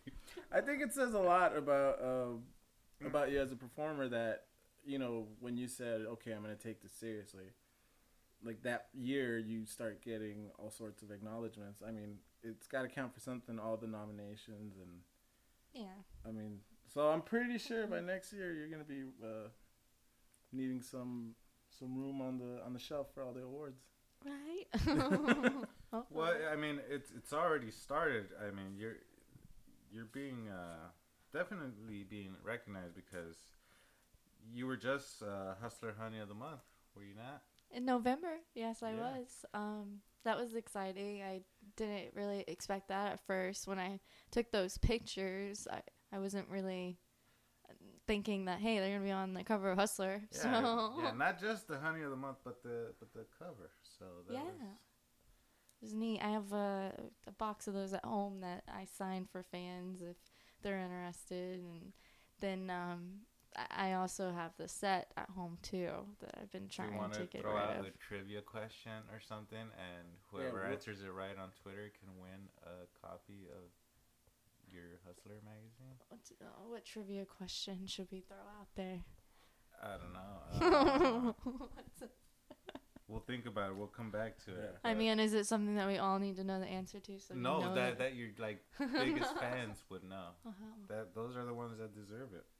[SPEAKER 7] I think it says a lot about you as a performer that, you know, when you said, okay, I'm going to take this seriously, like that year you start getting all sorts of acknowledgments. I mean, it's got to count for something, all the nominations. And
[SPEAKER 8] Yeah.
[SPEAKER 7] I mean, so I'm pretty sure by next year you're going to be needing some room on the shelf for all the awards.
[SPEAKER 8] Right?
[SPEAKER 6] Well, I mean, it's already started. I mean, you're being definitely being recognized because you were just Hustler Honey of the Month, were you not?
[SPEAKER 8] In November, yes, I
[SPEAKER 6] Yeah.
[SPEAKER 8] was. That was exciting. I didn't really expect that at first. When I took those pictures, I wasn't really thinking that, hey, they're gonna be on the cover of Hustler.
[SPEAKER 6] Yeah,
[SPEAKER 8] So
[SPEAKER 6] yeah, not just the Honey of the Month, but the cover. So that
[SPEAKER 8] Yeah.
[SPEAKER 6] was,
[SPEAKER 8] it was neat. I have a box of those at home that I signed for fans if they're interested, and then I also have the set at home too that I've been
[SPEAKER 6] do you
[SPEAKER 8] trying
[SPEAKER 6] want
[SPEAKER 8] to
[SPEAKER 6] to
[SPEAKER 8] get
[SPEAKER 6] throw
[SPEAKER 8] rid
[SPEAKER 6] out
[SPEAKER 8] of.
[SPEAKER 6] the trivia question or something, and whoever
[SPEAKER 7] what-
[SPEAKER 6] answers it right on Twitter can win a copy of your Hustler magazine?
[SPEAKER 8] What trivia question should we throw out there?
[SPEAKER 6] I don't know. We'll think about it. We'll come back to it.
[SPEAKER 8] I
[SPEAKER 6] but-
[SPEAKER 8] mean, is it something that we all need to know the answer to? So
[SPEAKER 6] no,
[SPEAKER 8] you know
[SPEAKER 6] that your like biggest fans would know.
[SPEAKER 8] Uh-huh.
[SPEAKER 6] Those are the ones that deserve it.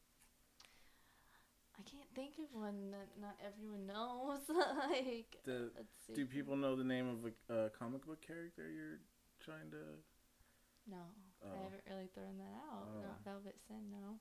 [SPEAKER 8] I can't think of one that not everyone knows. Like, let's see.
[SPEAKER 7] Do people know the name of a comic book character you're trying to?
[SPEAKER 8] No,
[SPEAKER 7] Oh.
[SPEAKER 8] I haven't really thrown that out.
[SPEAKER 7] Oh.
[SPEAKER 8] No, Velvet Sin, no.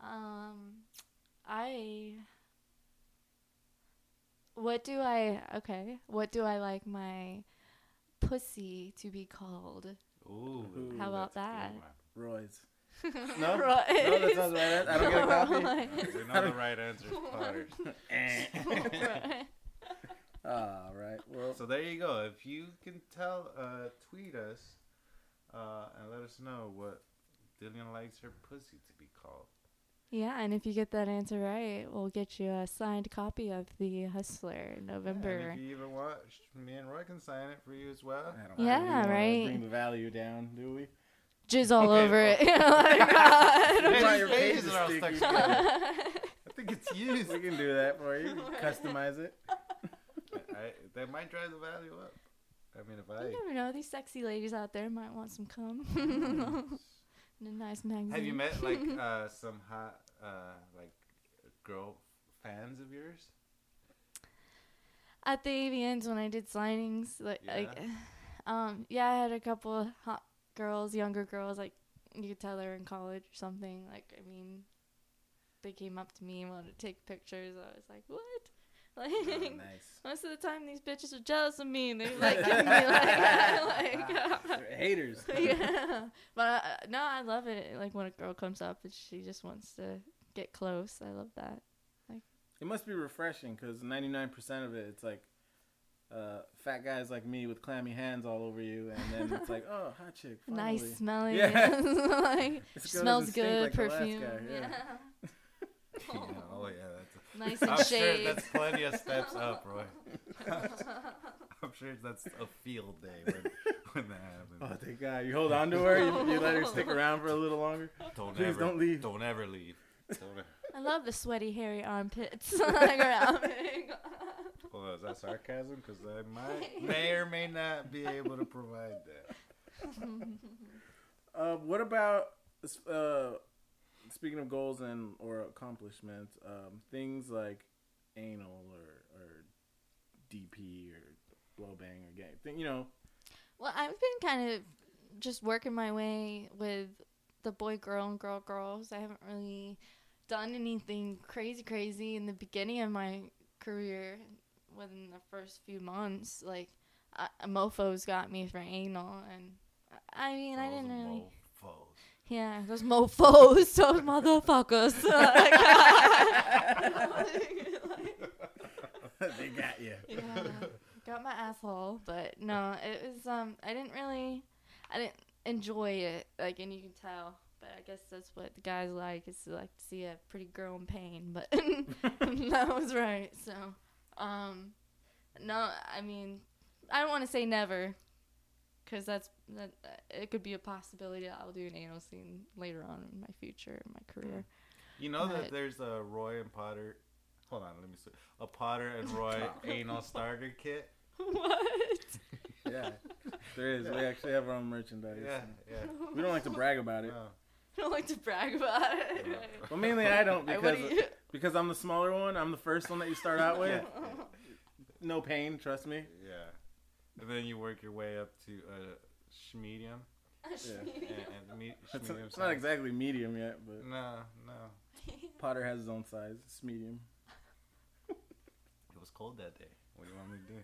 [SPEAKER 8] What do I like my pussy to be called?
[SPEAKER 6] Ooh,
[SPEAKER 8] How about
[SPEAKER 6] that's a
[SPEAKER 8] that?
[SPEAKER 6] good one.
[SPEAKER 7] Roy's. No?
[SPEAKER 8] Right.
[SPEAKER 7] No, that's not the right answer. I don't get a copy.
[SPEAKER 6] They know the right answer is Potters.
[SPEAKER 8] Right.
[SPEAKER 7] All right. Well,
[SPEAKER 6] So there you go. If you can tell, tweet us and let us know what Dillian likes her pussy to be called.
[SPEAKER 8] Yeah, and if you get that answer right, we'll get you a signed copy of The Hustler in November.
[SPEAKER 6] And if you even want, me and Roy can sign it for you as well.
[SPEAKER 7] I don't
[SPEAKER 8] Yeah,
[SPEAKER 7] really wanna
[SPEAKER 8] right.
[SPEAKER 7] Bring the value down, do we?
[SPEAKER 8] Jizz all
[SPEAKER 6] Okay,
[SPEAKER 8] over
[SPEAKER 6] well-
[SPEAKER 8] it. Like,
[SPEAKER 6] Hey,
[SPEAKER 7] Why
[SPEAKER 6] these
[SPEAKER 7] your
[SPEAKER 6] pages
[SPEAKER 7] page
[SPEAKER 6] are all
[SPEAKER 7] is
[SPEAKER 6] stuck
[SPEAKER 7] sticky.
[SPEAKER 6] together. I think it's used.
[SPEAKER 7] We can do that for you. Customize it.
[SPEAKER 6] That might drive the value up. I mean, if I...
[SPEAKER 8] You never know. These sexy ladies out there might want some cum. In a nice magazine.
[SPEAKER 6] Have you met like some hot like girl fans of yours?
[SPEAKER 8] At the AVNs when I did signings? Yeah, I had a couple of hot girls, younger girls, like you could tell they were in college or something. Like, I mean, they came up to me and wanted to take pictures. I was like, what? Like,
[SPEAKER 7] Oh, nice.
[SPEAKER 8] most of the time these bitches are jealous of me and they're like giving me like
[SPEAKER 7] They're haters.
[SPEAKER 8] yeah. But no, I love it. Like when a girl comes up and she just wants to get close. I love that.
[SPEAKER 7] It must be refreshing because 99% of it, it's like fat guys like me with clammy hands all over you, and then it's like, oh, hot chick. Finally.
[SPEAKER 8] Nice smelling.
[SPEAKER 7] Yeah.
[SPEAKER 8] Like,
[SPEAKER 7] This girl
[SPEAKER 8] smells
[SPEAKER 7] doesn't stink
[SPEAKER 8] good.
[SPEAKER 7] like the last
[SPEAKER 8] Perfume.
[SPEAKER 7] guy, yeah.
[SPEAKER 8] Yeah.
[SPEAKER 6] Yeah, oh yeah,
[SPEAKER 8] Nice and
[SPEAKER 6] I'm sure
[SPEAKER 8] shaved.
[SPEAKER 6] that's plenty of steps up, Roy. I'm sure that's a field day when that happens.
[SPEAKER 7] Oh, thank God. You hold on to her. You let her stick around for a little longer. Please don't leave.
[SPEAKER 6] Don't ever leave. Don't ever.
[SPEAKER 8] I love the sweaty, hairy armpits. Like around me.
[SPEAKER 6] Well, is that sarcasm? Because I may or may not be able to provide that.
[SPEAKER 7] What about speaking of goals and or accomplishments, things like anal or DP or blow bang or gang, you know?
[SPEAKER 8] Well, I've been kind of just working my way with the boy-girl and girl-girls. I haven't really done anything crazy in the beginning of my career. Within the first few months, like mofos got me for anal, and I mean, I didn't really.
[SPEAKER 6] Mofos.
[SPEAKER 8] Yeah, those mofos, those motherfuckers.
[SPEAKER 7] They got you.
[SPEAKER 8] Yeah, got my asshole, but no, it was I didn't enjoy it, like, and you can tell. But I guess that's what the guys like, is to like to see a pretty girl in pain. But that was right. So, no, I mean, I don't want to say never, because that's that it could be a possibility that I'll do an anal scene later on in my future, in my career.
[SPEAKER 6] You know that
[SPEAKER 8] But-
[SPEAKER 6] there's a Roy and Potter. Hold on, let me see. A Potter and Roy anal starter kit.
[SPEAKER 8] What?
[SPEAKER 7] Yeah, there is. We actually have our own merchandise.
[SPEAKER 6] Yeah, yeah.
[SPEAKER 7] We don't like to brag about it.
[SPEAKER 6] No.
[SPEAKER 8] I don't like to brag about it.
[SPEAKER 7] Well, mainly I don't
[SPEAKER 8] Like, what
[SPEAKER 7] because
[SPEAKER 8] do you-
[SPEAKER 7] because I'm the smaller one. I'm the first one that you start out with. No pain, trust me.
[SPEAKER 6] Yeah. And then you work your way up to schmedium. And
[SPEAKER 7] It's not exactly medium yet, but
[SPEAKER 6] No.
[SPEAKER 7] Potter has his own size. It's medium.
[SPEAKER 6] It was cold that day. What do you want me to do?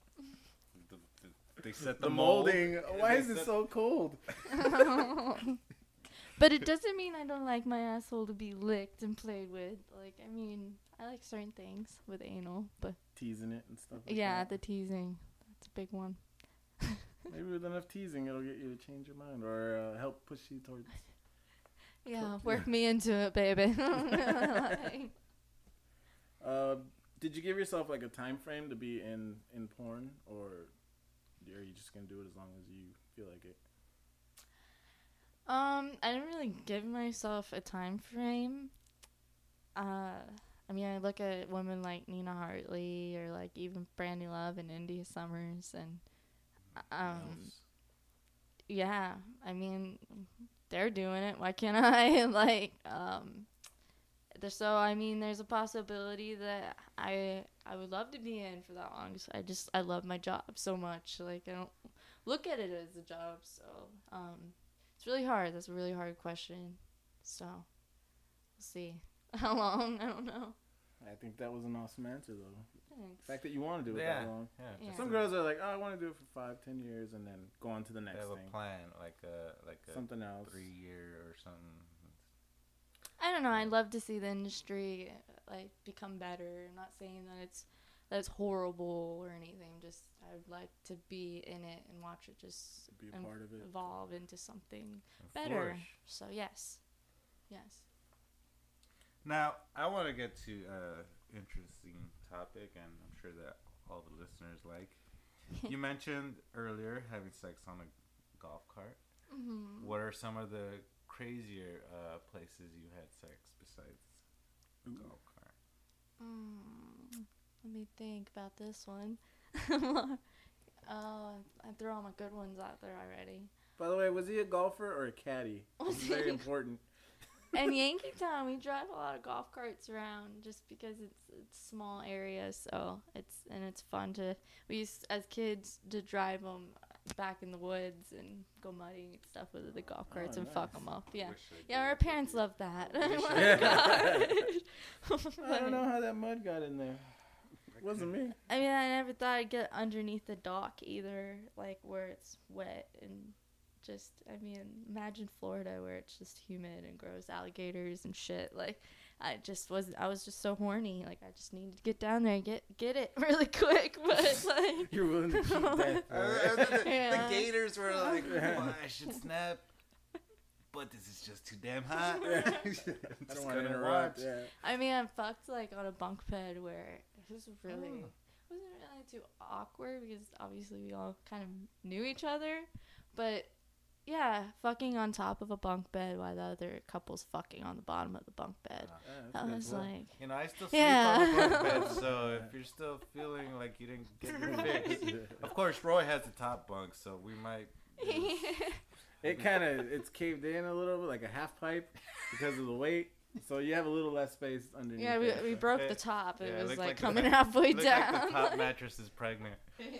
[SPEAKER 6] They set
[SPEAKER 7] The
[SPEAKER 6] mold.
[SPEAKER 7] molding. Why
[SPEAKER 6] They
[SPEAKER 7] is it
[SPEAKER 6] set-
[SPEAKER 7] so cold?
[SPEAKER 8] But it doesn't mean I don't like my asshole to be licked and played with. Like, I mean, I like certain things with anal, but
[SPEAKER 7] Teasing it and stuff. Like
[SPEAKER 8] yeah,
[SPEAKER 7] that.
[SPEAKER 8] the teasing, that's a big one.
[SPEAKER 7] Maybe with enough teasing, it'll get you to change your mind or help push you towards.
[SPEAKER 8] Yeah, work me into it, baby. Like,
[SPEAKER 7] Did you give yourself like a time frame to be in porn, or are you just gonna do it as long as you feel like it?
[SPEAKER 8] I didn't really give myself a time frame. I mean, I look at women like Nina Hartley or like even Brandy Love and India Summers, and yeah, I mean, they're doing it. Why can't I? Like, so I mean, there's a possibility that I would love to be in for that long. So I love my job so much. Like, I don't look at it as a job. So it's really hard. That's a really hard question. So we'll see how long. I don't know.
[SPEAKER 7] I think that was an awesome answer, though.
[SPEAKER 8] Thanks.
[SPEAKER 7] The fact that you want to do it
[SPEAKER 6] Yeah.
[SPEAKER 7] that long.
[SPEAKER 6] Yeah.
[SPEAKER 8] Yeah.
[SPEAKER 7] Some girls are like, oh, I want to do it for 5-10 years and then go on to the
[SPEAKER 6] They
[SPEAKER 7] next
[SPEAKER 6] have
[SPEAKER 7] thing.
[SPEAKER 6] a plan, like a
[SPEAKER 7] Something else.
[SPEAKER 6] 3-year or something.
[SPEAKER 8] I don't know. I'd love to see the industry like become better. I'm not saying that it's horrible or anything. Just I would like to be in it and watch it just
[SPEAKER 7] Be a part of it.
[SPEAKER 8] evolve into something
[SPEAKER 6] And
[SPEAKER 8] better.
[SPEAKER 6] flourish.
[SPEAKER 8] So yes.
[SPEAKER 6] Now, I want to get to interesting topic, and I'm sure that all the listeners like. You mentioned earlier having sex on a golf cart.
[SPEAKER 8] Mm-hmm.
[SPEAKER 6] What are some of the crazier places you had sex besides the golf cart?
[SPEAKER 8] Let me think about this one. Oh, I threw all my good ones out there already.
[SPEAKER 7] By the way, was he a golfer or a caddy? This is very important.
[SPEAKER 8] In Yankeetown, we drive a lot of golf carts around just because it's small areas, so it's fun to. We used as kids to drive them back in the woods and go mudding and stuff with the golf carts and fuck them up. Yeah,
[SPEAKER 6] Wish I
[SPEAKER 8] yeah,
[SPEAKER 6] did.
[SPEAKER 8] our parents loved that.
[SPEAKER 7] Yeah. I don't know how that mud got in there. It wasn't me.
[SPEAKER 8] I mean, I never thought I'd get underneath the dock either, like where it's wet and just. I mean, imagine Florida where it's just humid and grows alligators and shit. Like, I was just so horny. Like, I just needed to get down there and get it really quick. But like,
[SPEAKER 7] You're willing to cheat that.
[SPEAKER 8] Yeah.
[SPEAKER 6] The gators were like, oh, I should snap, but this is just too damn hot.
[SPEAKER 7] I don't want to interrupt. Yeah.
[SPEAKER 8] I mean, I fucked like on a bunk bed where it was really wasn't really too awkward because obviously we all kind of knew each other, but. Yeah, fucking on top of a bunk bed while the other couple's fucking on the bottom of the bunk bed. That was like,
[SPEAKER 6] You know, I still sleep
[SPEAKER 8] Yeah.
[SPEAKER 6] on the bunk bed, so if you're still feeling like you didn't get your fix. Of course, Roy has the top bunk, so we might...
[SPEAKER 7] It's caved in a little bit, like a half pipe, because of the weight. So you have a little less space underneath.
[SPEAKER 8] yeah,
[SPEAKER 7] there.
[SPEAKER 8] we broke the top. It
[SPEAKER 6] Yeah,
[SPEAKER 8] was
[SPEAKER 6] looked
[SPEAKER 8] like
[SPEAKER 6] like the-
[SPEAKER 8] coming halfway
[SPEAKER 6] Looked
[SPEAKER 8] down.
[SPEAKER 6] like the top mattress is pregnant.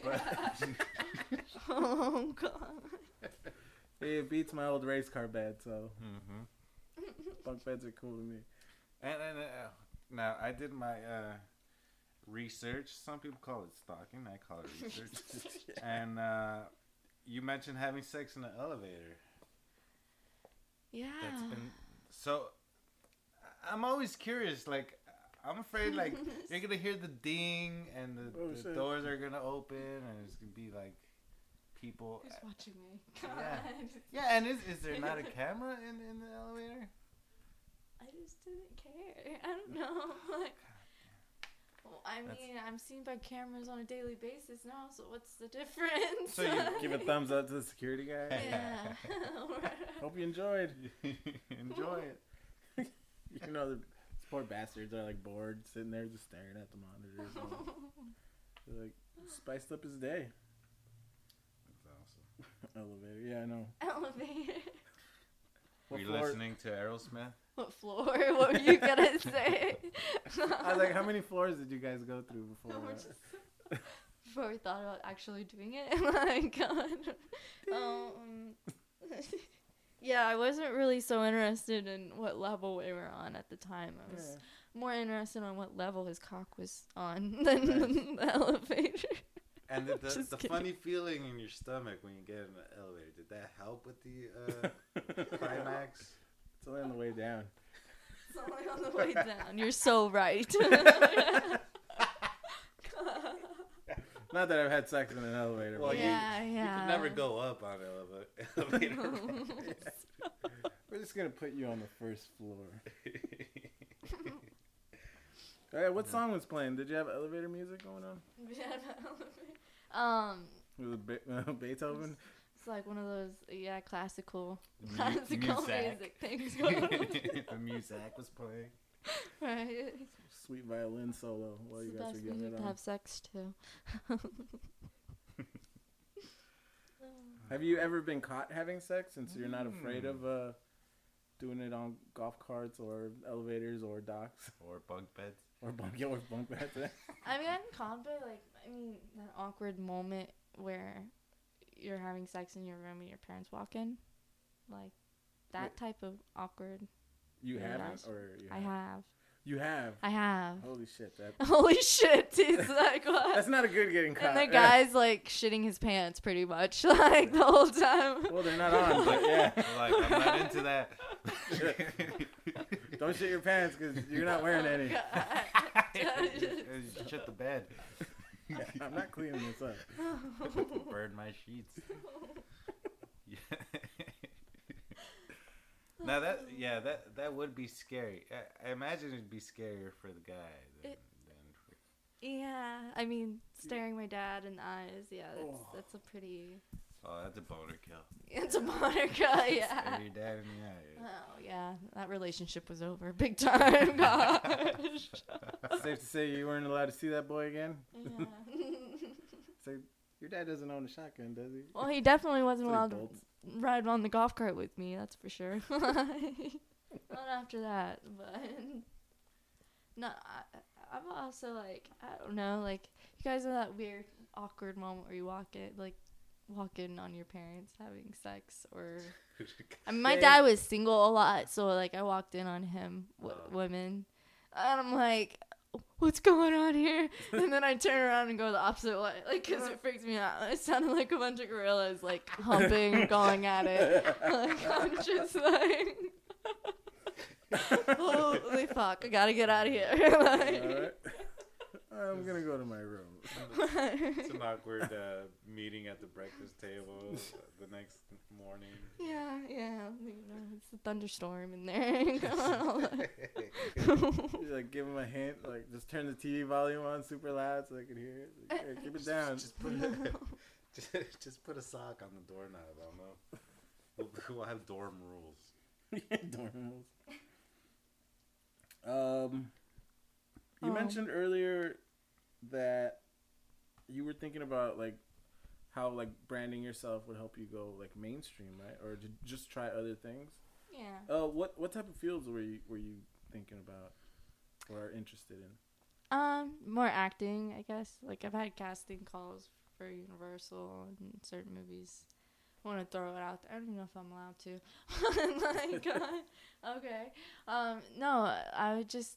[SPEAKER 8] Oh god.
[SPEAKER 7] It beats my old race car bed, so
[SPEAKER 6] Mm-hmm.
[SPEAKER 7] bunk beds are cool to me.
[SPEAKER 6] And now, I did my research. Some people call it stalking. I call it research. And you mentioned having sex in an elevator.
[SPEAKER 8] Yeah.
[SPEAKER 6] That's been so. I'm always curious. Like, I'm afraid like you're gonna hear the ding and the
[SPEAKER 7] shit.
[SPEAKER 6] doors are gonna open and it's gonna be like people.
[SPEAKER 8] Who's watching me?
[SPEAKER 6] Yeah. Yeah, and is there not a camera in the elevator?
[SPEAKER 8] I just didn't care. I don't know. Like, Well, I mean, I'm seen by cameras on a daily basis now, so what's the difference?
[SPEAKER 7] So you give a thumbs up to the security guy?
[SPEAKER 8] Yeah.
[SPEAKER 7] Hope you enjoyed. Enjoy it. You know, the poor bastards are like bored, sitting there just staring at the monitors. They're like, spiced up his day.
[SPEAKER 6] That's awesome.
[SPEAKER 7] Elevator, yeah, I know.
[SPEAKER 8] Elevator.
[SPEAKER 6] Were you
[SPEAKER 7] floor-
[SPEAKER 6] listening to Aerosmith?
[SPEAKER 8] What floor? What were you gonna say?
[SPEAKER 7] I was like, how many floors did you guys go through before?
[SPEAKER 8] Before we thought about actually doing it. My God. Yeah, I wasn't really so interested in what level we were on at the time. I was more interested on what level his cock was on than the elevator.
[SPEAKER 6] And the
[SPEAKER 8] Just kidding.
[SPEAKER 6] funny feeling in your stomach when you get in the elevator, did that help with the climax?
[SPEAKER 7] It's only on the way down.
[SPEAKER 8] It's only on the way down. You're so right.
[SPEAKER 7] Not that I've had sex in an elevator.
[SPEAKER 6] Well,
[SPEAKER 7] but
[SPEAKER 6] you
[SPEAKER 8] yeah.
[SPEAKER 6] could never go up on an elevator.
[SPEAKER 7] we're just going to put you on the first floor. Hey, what song was playing? Did you have elevator music going on? Was it Beethoven?
[SPEAKER 8] It's like one of those, classical
[SPEAKER 6] Muzak.
[SPEAKER 8] music things going on.
[SPEAKER 6] The music was playing.
[SPEAKER 8] Right.
[SPEAKER 7] Sweet violin solo while
[SPEAKER 8] It's
[SPEAKER 7] you
[SPEAKER 8] the
[SPEAKER 7] guys were
[SPEAKER 8] best
[SPEAKER 7] getting
[SPEAKER 8] music
[SPEAKER 7] it
[SPEAKER 8] to
[SPEAKER 7] on.
[SPEAKER 8] have sex to.
[SPEAKER 7] Have you ever been caught having sex since you're not afraid of doing it on golf carts or elevators or docks?
[SPEAKER 6] Or bunk beds.
[SPEAKER 7] Or bunk beds?
[SPEAKER 8] I mean, I'm caught by, that awkward moment where you're having sex in your room and your parents walk in. Like, that type of awkward.
[SPEAKER 7] You
[SPEAKER 8] Yeah,
[SPEAKER 7] haven't? Or you
[SPEAKER 8] I have.
[SPEAKER 7] You have?
[SPEAKER 8] I have.
[SPEAKER 7] Holy shit.
[SPEAKER 8] Holy shit, he's like, what?
[SPEAKER 7] That's not a good getting caught.
[SPEAKER 8] And the guy's, shitting his pants pretty much, the whole time.
[SPEAKER 7] Well, they're not on, but yeah.
[SPEAKER 6] Like, I'm not into that.
[SPEAKER 7] Don't shit your pants because you're not wearing any.
[SPEAKER 6] Shit the bed.
[SPEAKER 7] Yeah, I'm not cleaning this up.
[SPEAKER 6] Burn my sheets. Now that would be scary. I imagine it'd be scarier for the guy than for...
[SPEAKER 8] Yeah, I mean, staring my dad in the eyes, that's a pretty...
[SPEAKER 6] Oh, that's a boner kill.
[SPEAKER 8] It's a boner kill, yeah.
[SPEAKER 6] Stare your dad in the eye.
[SPEAKER 8] Oh, yeah, that relationship was over big time, gosh.
[SPEAKER 7] Safe to say you weren't allowed to see that boy again?
[SPEAKER 8] Yeah.
[SPEAKER 7] So your dad doesn't own a shotgun, does he?
[SPEAKER 8] Well, he definitely wasn't
[SPEAKER 7] So he
[SPEAKER 8] allowed to
[SPEAKER 7] bolts.
[SPEAKER 8] ride on the golf cart with me, that's for sure. Not after that, but... No, I'm also, I don't know, you guys have that weird, awkward moment where you walk in on your parents having sex, or... I mean, my dad was single a lot, so, I walked in on him, women, and I'm like... What's going on here? And then I turn around and go the opposite way, because it freaks me out. It sounded like a bunch of gorillas, humping and going at it. I'm just holy fuck, I gotta get out of here.
[SPEAKER 7] All right. I'm gonna go to my room.
[SPEAKER 6] It's an awkward meeting at the breakfast table the next morning.
[SPEAKER 8] Yeah, it's a thunderstorm in there.
[SPEAKER 7] You give him a hint, just turn the TV volume on super loud so they can hear it. Hey, keep it down.
[SPEAKER 6] Just put a sock on the doorknob. I don't know. We'll have dorm rules.
[SPEAKER 7] Dorm rules. You mentioned earlier that you were thinking about how branding yourself would help you go mainstream, right? Or to just try other things.
[SPEAKER 8] Yeah.
[SPEAKER 7] What type of fields were you thinking about or are interested in?
[SPEAKER 8] More acting, I guess. I've had casting calls for Universal and certain movies. I want to throw it out there. I don't even know if I'm allowed to. Okay. No, I would just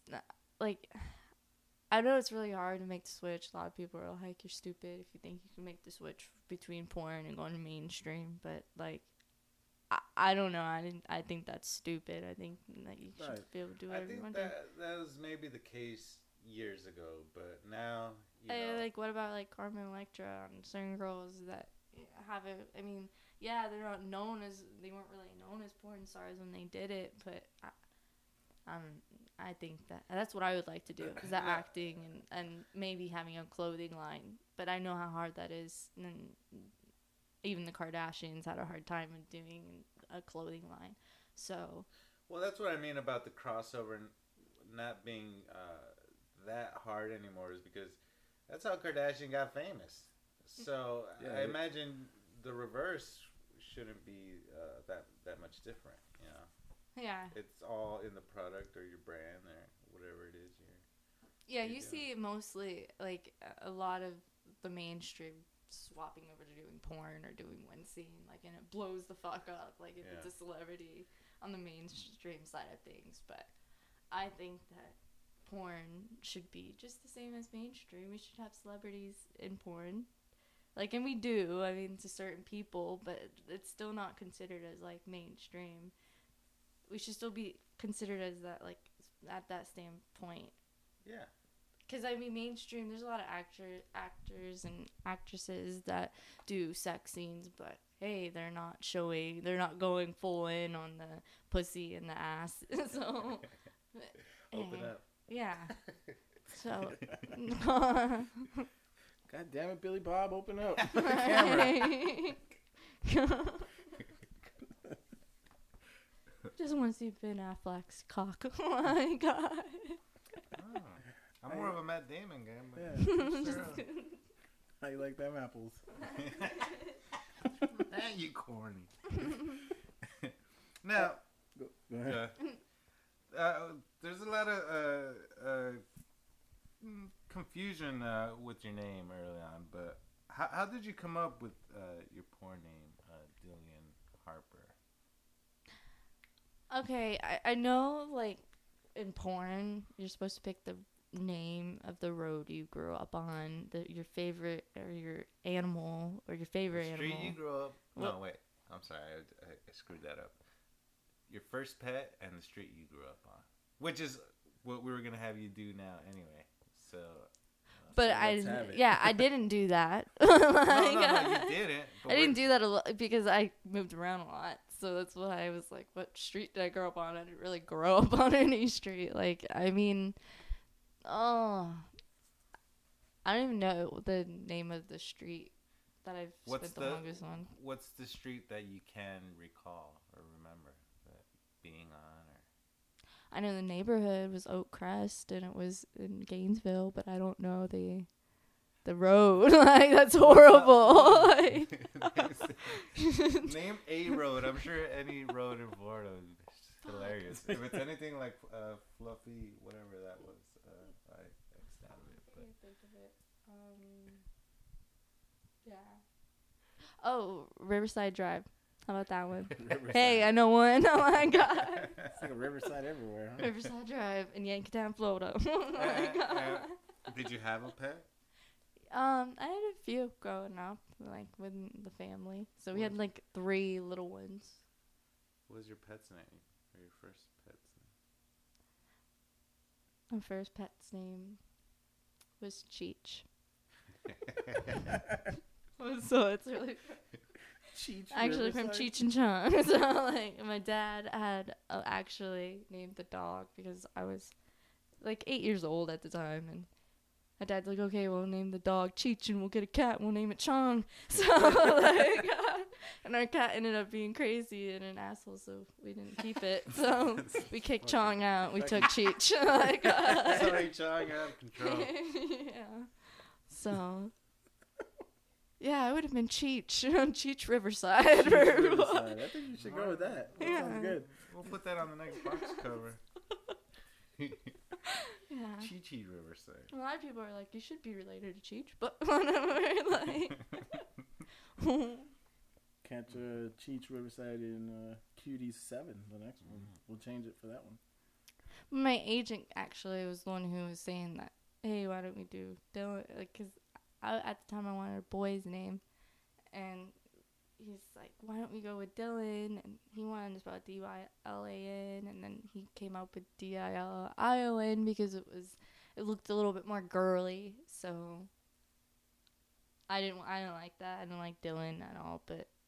[SPEAKER 8] I know it's really hard to make the switch. A lot of people are like, you're stupid if you think you can make the switch between porn and going to mainstream. But, I don't know. I think that's stupid. I think that you should be able to do whatever you want to do.
[SPEAKER 6] That was maybe the case years ago, but now,
[SPEAKER 8] what about, Carmen Electra and certain girls that have it? I mean, yeah, they weren't really known as porn stars when they did it, but I think that's what I would like to do, is that acting and maybe having a clothing line. But I know how hard that is, and even the Kardashians had a hard time in doing a clothing line. So,
[SPEAKER 6] Well, that's what I mean about the crossover not being that hard anymore, is because that's how Kardashian got famous. So I imagine the reverse shouldn't be that much different, you know.
[SPEAKER 8] yeah.
[SPEAKER 6] It's all in the product or your brand or whatever it is
[SPEAKER 8] Yeah,
[SPEAKER 6] you're
[SPEAKER 8] you
[SPEAKER 6] doing.
[SPEAKER 8] see mostly, like, a lot of the mainstream swapping over to doing porn or doing one scene, like, and it blows the fuck up, like, if it's a celebrity on the mainstream side of things. But I think that porn should be just the same as mainstream. We should have celebrities in porn. Like, and we do, I mean, to certain people, but it's still not considered as, like, mainstream. We should still be considered as that, like, at that standpoint.
[SPEAKER 6] Yeah.
[SPEAKER 8] Because, I mean, mainstream, there's a lot of actors and actresses that do sex scenes, but, hey, they're not going full in on the pussy and the ass. So,
[SPEAKER 6] Open up.
[SPEAKER 8] yeah. So,
[SPEAKER 7] God damn it, Billy Bob, open up. The camera.
[SPEAKER 8] Just want to see Ben Affleck's cock. Oh my god.
[SPEAKER 6] Oh. I'm more of a Matt Damon guy. But
[SPEAKER 7] Yeah. How you like them apples?
[SPEAKER 6] you corny. Now,
[SPEAKER 7] Go ahead.
[SPEAKER 6] there's a lot of confusion with your name early on, but how did you come up with your porn name, Dillian Harper?
[SPEAKER 8] Okay, I know, like, in porn, you're supposed to pick the name of the road you grew up on, your favorite, or your animal, or your favorite
[SPEAKER 6] The street
[SPEAKER 8] animal.
[SPEAKER 6] you grew up.
[SPEAKER 8] What?
[SPEAKER 6] No, wait. I'm sorry. I screwed that up. Your first pet and the street you grew up on, which is what we were gonna have you do now anyway. So.
[SPEAKER 8] But
[SPEAKER 7] So let's have it.
[SPEAKER 8] I didn't do that.
[SPEAKER 6] No, you didn't. But
[SPEAKER 8] I didn't do that a lot because I moved around a lot. So that's why I was like, what street did I grow up on? I didn't really grow up on any street. Like, I mean, I don't even know the name of the street that I've spent the longest on.
[SPEAKER 6] What's the street that you can recall or remember that being on? Or
[SPEAKER 8] I know the neighborhood was Oak Crest and it was in Gainesville, but I don't know the road. Like, that's horrible. Like,
[SPEAKER 6] Name a road. I'm sure any road in Florida is hilarious. If it's anything like Fluffy, whatever that was, I X'd out of it.
[SPEAKER 8] I can't think of it. Yeah. Oh, Riverside Drive. How about that one? Hey, I know one. Oh my god.
[SPEAKER 7] It's like a Riverside everywhere, huh?
[SPEAKER 8] Riverside Drive in Yankeetown, Florida. Oh my god.
[SPEAKER 6] Did you have a pet?
[SPEAKER 8] I had a few growing up, like with the family. So we had like 3 little ones.
[SPEAKER 6] What was your pet's name? Or your first pet's
[SPEAKER 8] My first pet's name was Cheech. So it's really
[SPEAKER 7] Cheech
[SPEAKER 8] actually from
[SPEAKER 7] Riverside.
[SPEAKER 8] Cheech and Chong. So like my dad had actually named the dog because I was like 8 years old at the time, and my dad's like, okay, we'll name the dog Cheech and we'll get a cat and we'll name it Chong. So like, and our cat ended up being crazy and an asshole, so we didn't keep it. So we kicked Chong out. We took Cheech. Like,
[SPEAKER 6] Sorry, Chong, out of control.
[SPEAKER 8] yeah. So. Yeah, I would have been Cheech. Cheech Riverside.
[SPEAKER 7] Cheech Riverside. I think you should go with that. That
[SPEAKER 8] Yeah.
[SPEAKER 7] sounds good.
[SPEAKER 6] We'll put that on the next box cover.
[SPEAKER 8] Yeah.
[SPEAKER 6] Chi-Chi Riverside.
[SPEAKER 8] A lot of people are like, you should be related to Cheech, but whatever. Like,
[SPEAKER 7] Catch Cheech Riverside in Cuties 7, the next one. We'll change it for that one.
[SPEAKER 8] my agent actually was the one who was saying that, hey, why don't we do Dylan? Like, cause at the time I wanted a boy's name, and he's like, why don't we go with Dylan? And he wanted to spell Dylan, and then he came up with Dion because it looked a little bit more girly. So I didn't like that. I didn't like Dylan at all. But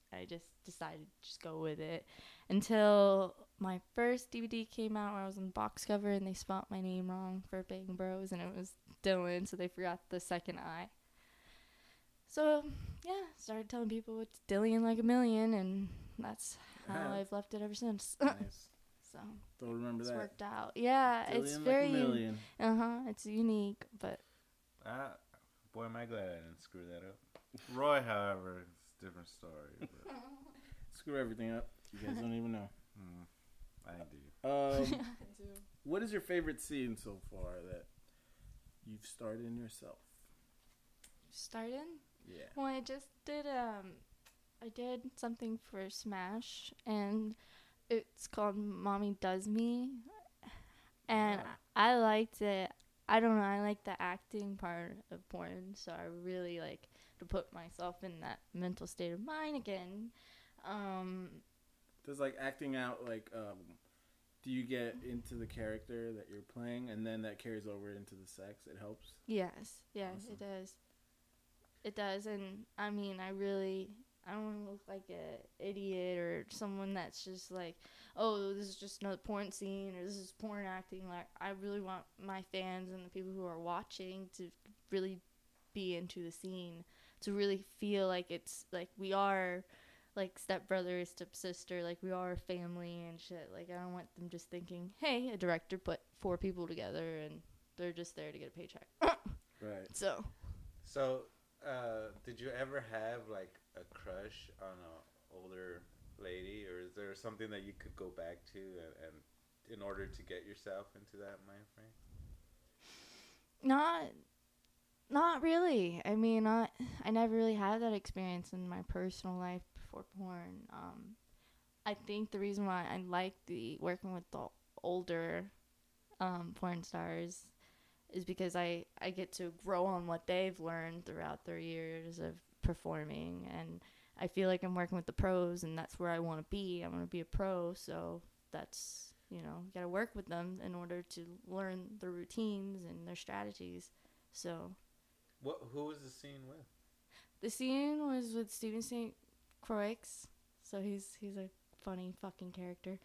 [SPEAKER 8] I just decided to just go with it until my first DVD came out where I was on the box cover and they spelled my name wrong for Bang Bros and it was Dylan, so they forgot the second I. So, yeah, started telling people it's Dillian like a million, and that's how I've left it ever since.
[SPEAKER 7] Nice.
[SPEAKER 8] So,
[SPEAKER 7] Don't remember
[SPEAKER 8] it's
[SPEAKER 7] that.
[SPEAKER 8] worked out. Yeah, it's
[SPEAKER 7] Dillian
[SPEAKER 8] very
[SPEAKER 7] like a million.
[SPEAKER 8] it's unique, but
[SPEAKER 6] Boy, am I glad I didn't screw that up. Roy, however, it's a different story. But,
[SPEAKER 7] Screw everything up. You guys don't even know.
[SPEAKER 6] I do.
[SPEAKER 7] What is your favorite scene so far that you've starred in yourself?
[SPEAKER 8] started.
[SPEAKER 7] Yeah.
[SPEAKER 8] Well, I just did I did something for Smash, and it's called Mommy Does Me, and I liked it. I don't know, I like the acting part of porn, so I really like to put myself in that mental state of mind again.
[SPEAKER 7] Does like acting out do you get into the character that you're playing and then that carries over into the sex? It helps?
[SPEAKER 8] Yes,
[SPEAKER 7] Awesome.
[SPEAKER 8] it does. It does, and I mean, I don't want to look like a idiot or someone that's just like, oh, this is just another porn scene or this is porn acting. Like, I really want my fans and the people who are watching to really be into the scene, to really feel like it's like we are like stepbrother, stepsister, like we are a family and shit. Like, I don't want them just thinking, hey, a director put 4 people together and they're just there to get a paycheck.
[SPEAKER 7] Right.
[SPEAKER 8] So,
[SPEAKER 6] did you ever have like a crush on an older lady, or is there something that you could go back to and in order to get yourself into that mind frame?
[SPEAKER 8] Not really. I mean, I never really had that experience in my personal life before porn. I think the reason why I like working with the older porn stars is because I get to grow on what they've learned throughout their years of performing, and I feel like I'm working with the pros, and that's where I want to be. I want to be a pro, so that's, you got to work with them in order to learn their routines and their strategies. So,
[SPEAKER 6] Who was the scene with?
[SPEAKER 8] the scene was with Steven St. Croix, so he's a funny fucking character.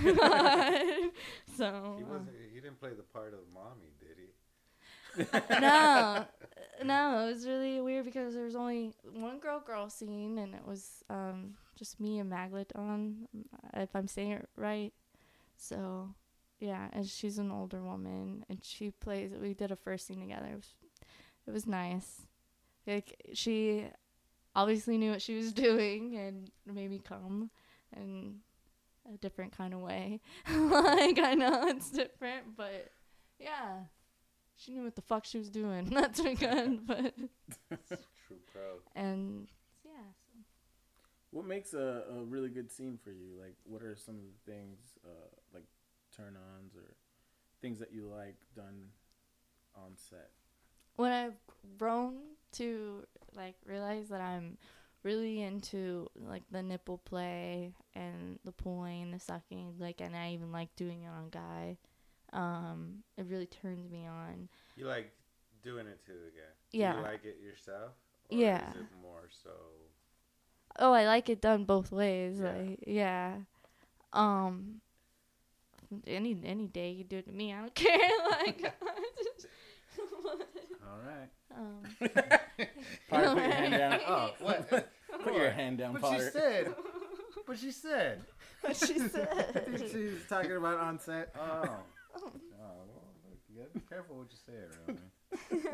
[SPEAKER 8] So
[SPEAKER 6] He didn't play the part of mommy, did he?
[SPEAKER 8] no, it was really weird because there was only one girl scene, and it was just me and Magleton, if I'm saying it right. So, yeah, and she's an older woman, and we did a first scene together. It was nice. Like, she obviously knew what she was doing and made me come in a different kind of way. Like, I know it's different, but yeah. She knew what the fuck she was doing. That's pretty good, but
[SPEAKER 6] True pro.
[SPEAKER 8] and yeah. So.
[SPEAKER 7] What makes a really good scene for you? Like, what are some of the things, like turn-ons or things that you like done on set?
[SPEAKER 8] When I've grown to like realize that I'm really into like the nipple play and the pulling, the sucking, like, and I even like doing it on guy. It really turns me on.
[SPEAKER 6] You like doing it to the guy?
[SPEAKER 8] Yeah.
[SPEAKER 6] Do you like it yourself? Or
[SPEAKER 8] Yeah.
[SPEAKER 6] Is it more so?
[SPEAKER 8] Oh, I like it done both ways.
[SPEAKER 6] Yeah.
[SPEAKER 8] Like, yeah. Any day you do it to me, I don't care. Like,
[SPEAKER 6] All right.
[SPEAKER 7] Potter, put your hand down.
[SPEAKER 6] Oh, what?
[SPEAKER 7] Put your hand down, Potter.
[SPEAKER 6] But she said.
[SPEAKER 8] what she said.
[SPEAKER 6] She's talking about on set. Oh. Well, look, you gotta be careful what you say around me.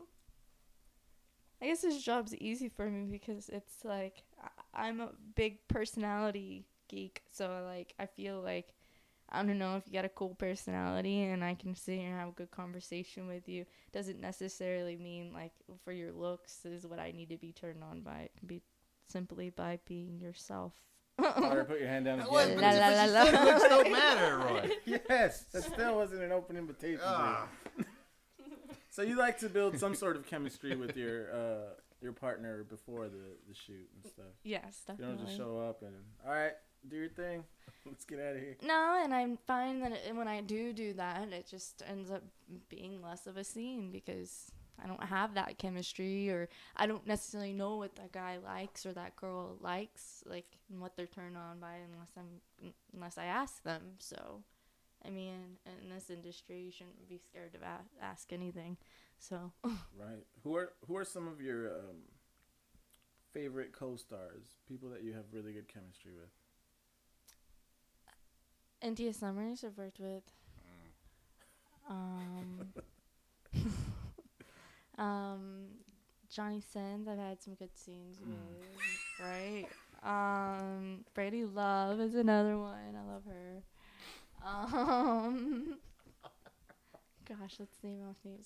[SPEAKER 8] I guess this job's easy for me because it's like I'm a big personality geek, so like I feel like, I don't know, if you got a cool personality and I can sit here and have a good conversation with you, doesn't necessarily mean like for your looks is what I need to be turned on by. It can be simply by being yourself.
[SPEAKER 7] Potter, put your hand down again.
[SPEAKER 8] La, la, la, la.
[SPEAKER 6] Looks don't matter, Roy.
[SPEAKER 7] Yes, that still wasn't an open invitation. dude. So you like to build some sort of chemistry with your partner before the shoot and stuff.
[SPEAKER 8] Yes,
[SPEAKER 7] You
[SPEAKER 8] definitely.
[SPEAKER 7] don't just show up and, all right, do your thing. Let's get out of here.
[SPEAKER 8] No, and I find that when I do that, it just ends up being less of a scene because I don't have that chemistry, or I don't necessarily know what that guy likes or that girl likes, like, and what they're turned on by unless I ask them. So, I mean, in this industry, you shouldn't be scared to ask anything. So,
[SPEAKER 7] Right. Who are some of your favorite co-stars? People that you have really good chemistry with.
[SPEAKER 8] India Summers I've worked with. Johnny Sins I've had some good scenes with, right? Brady Love is another one. I love her. Gosh, let's name off names.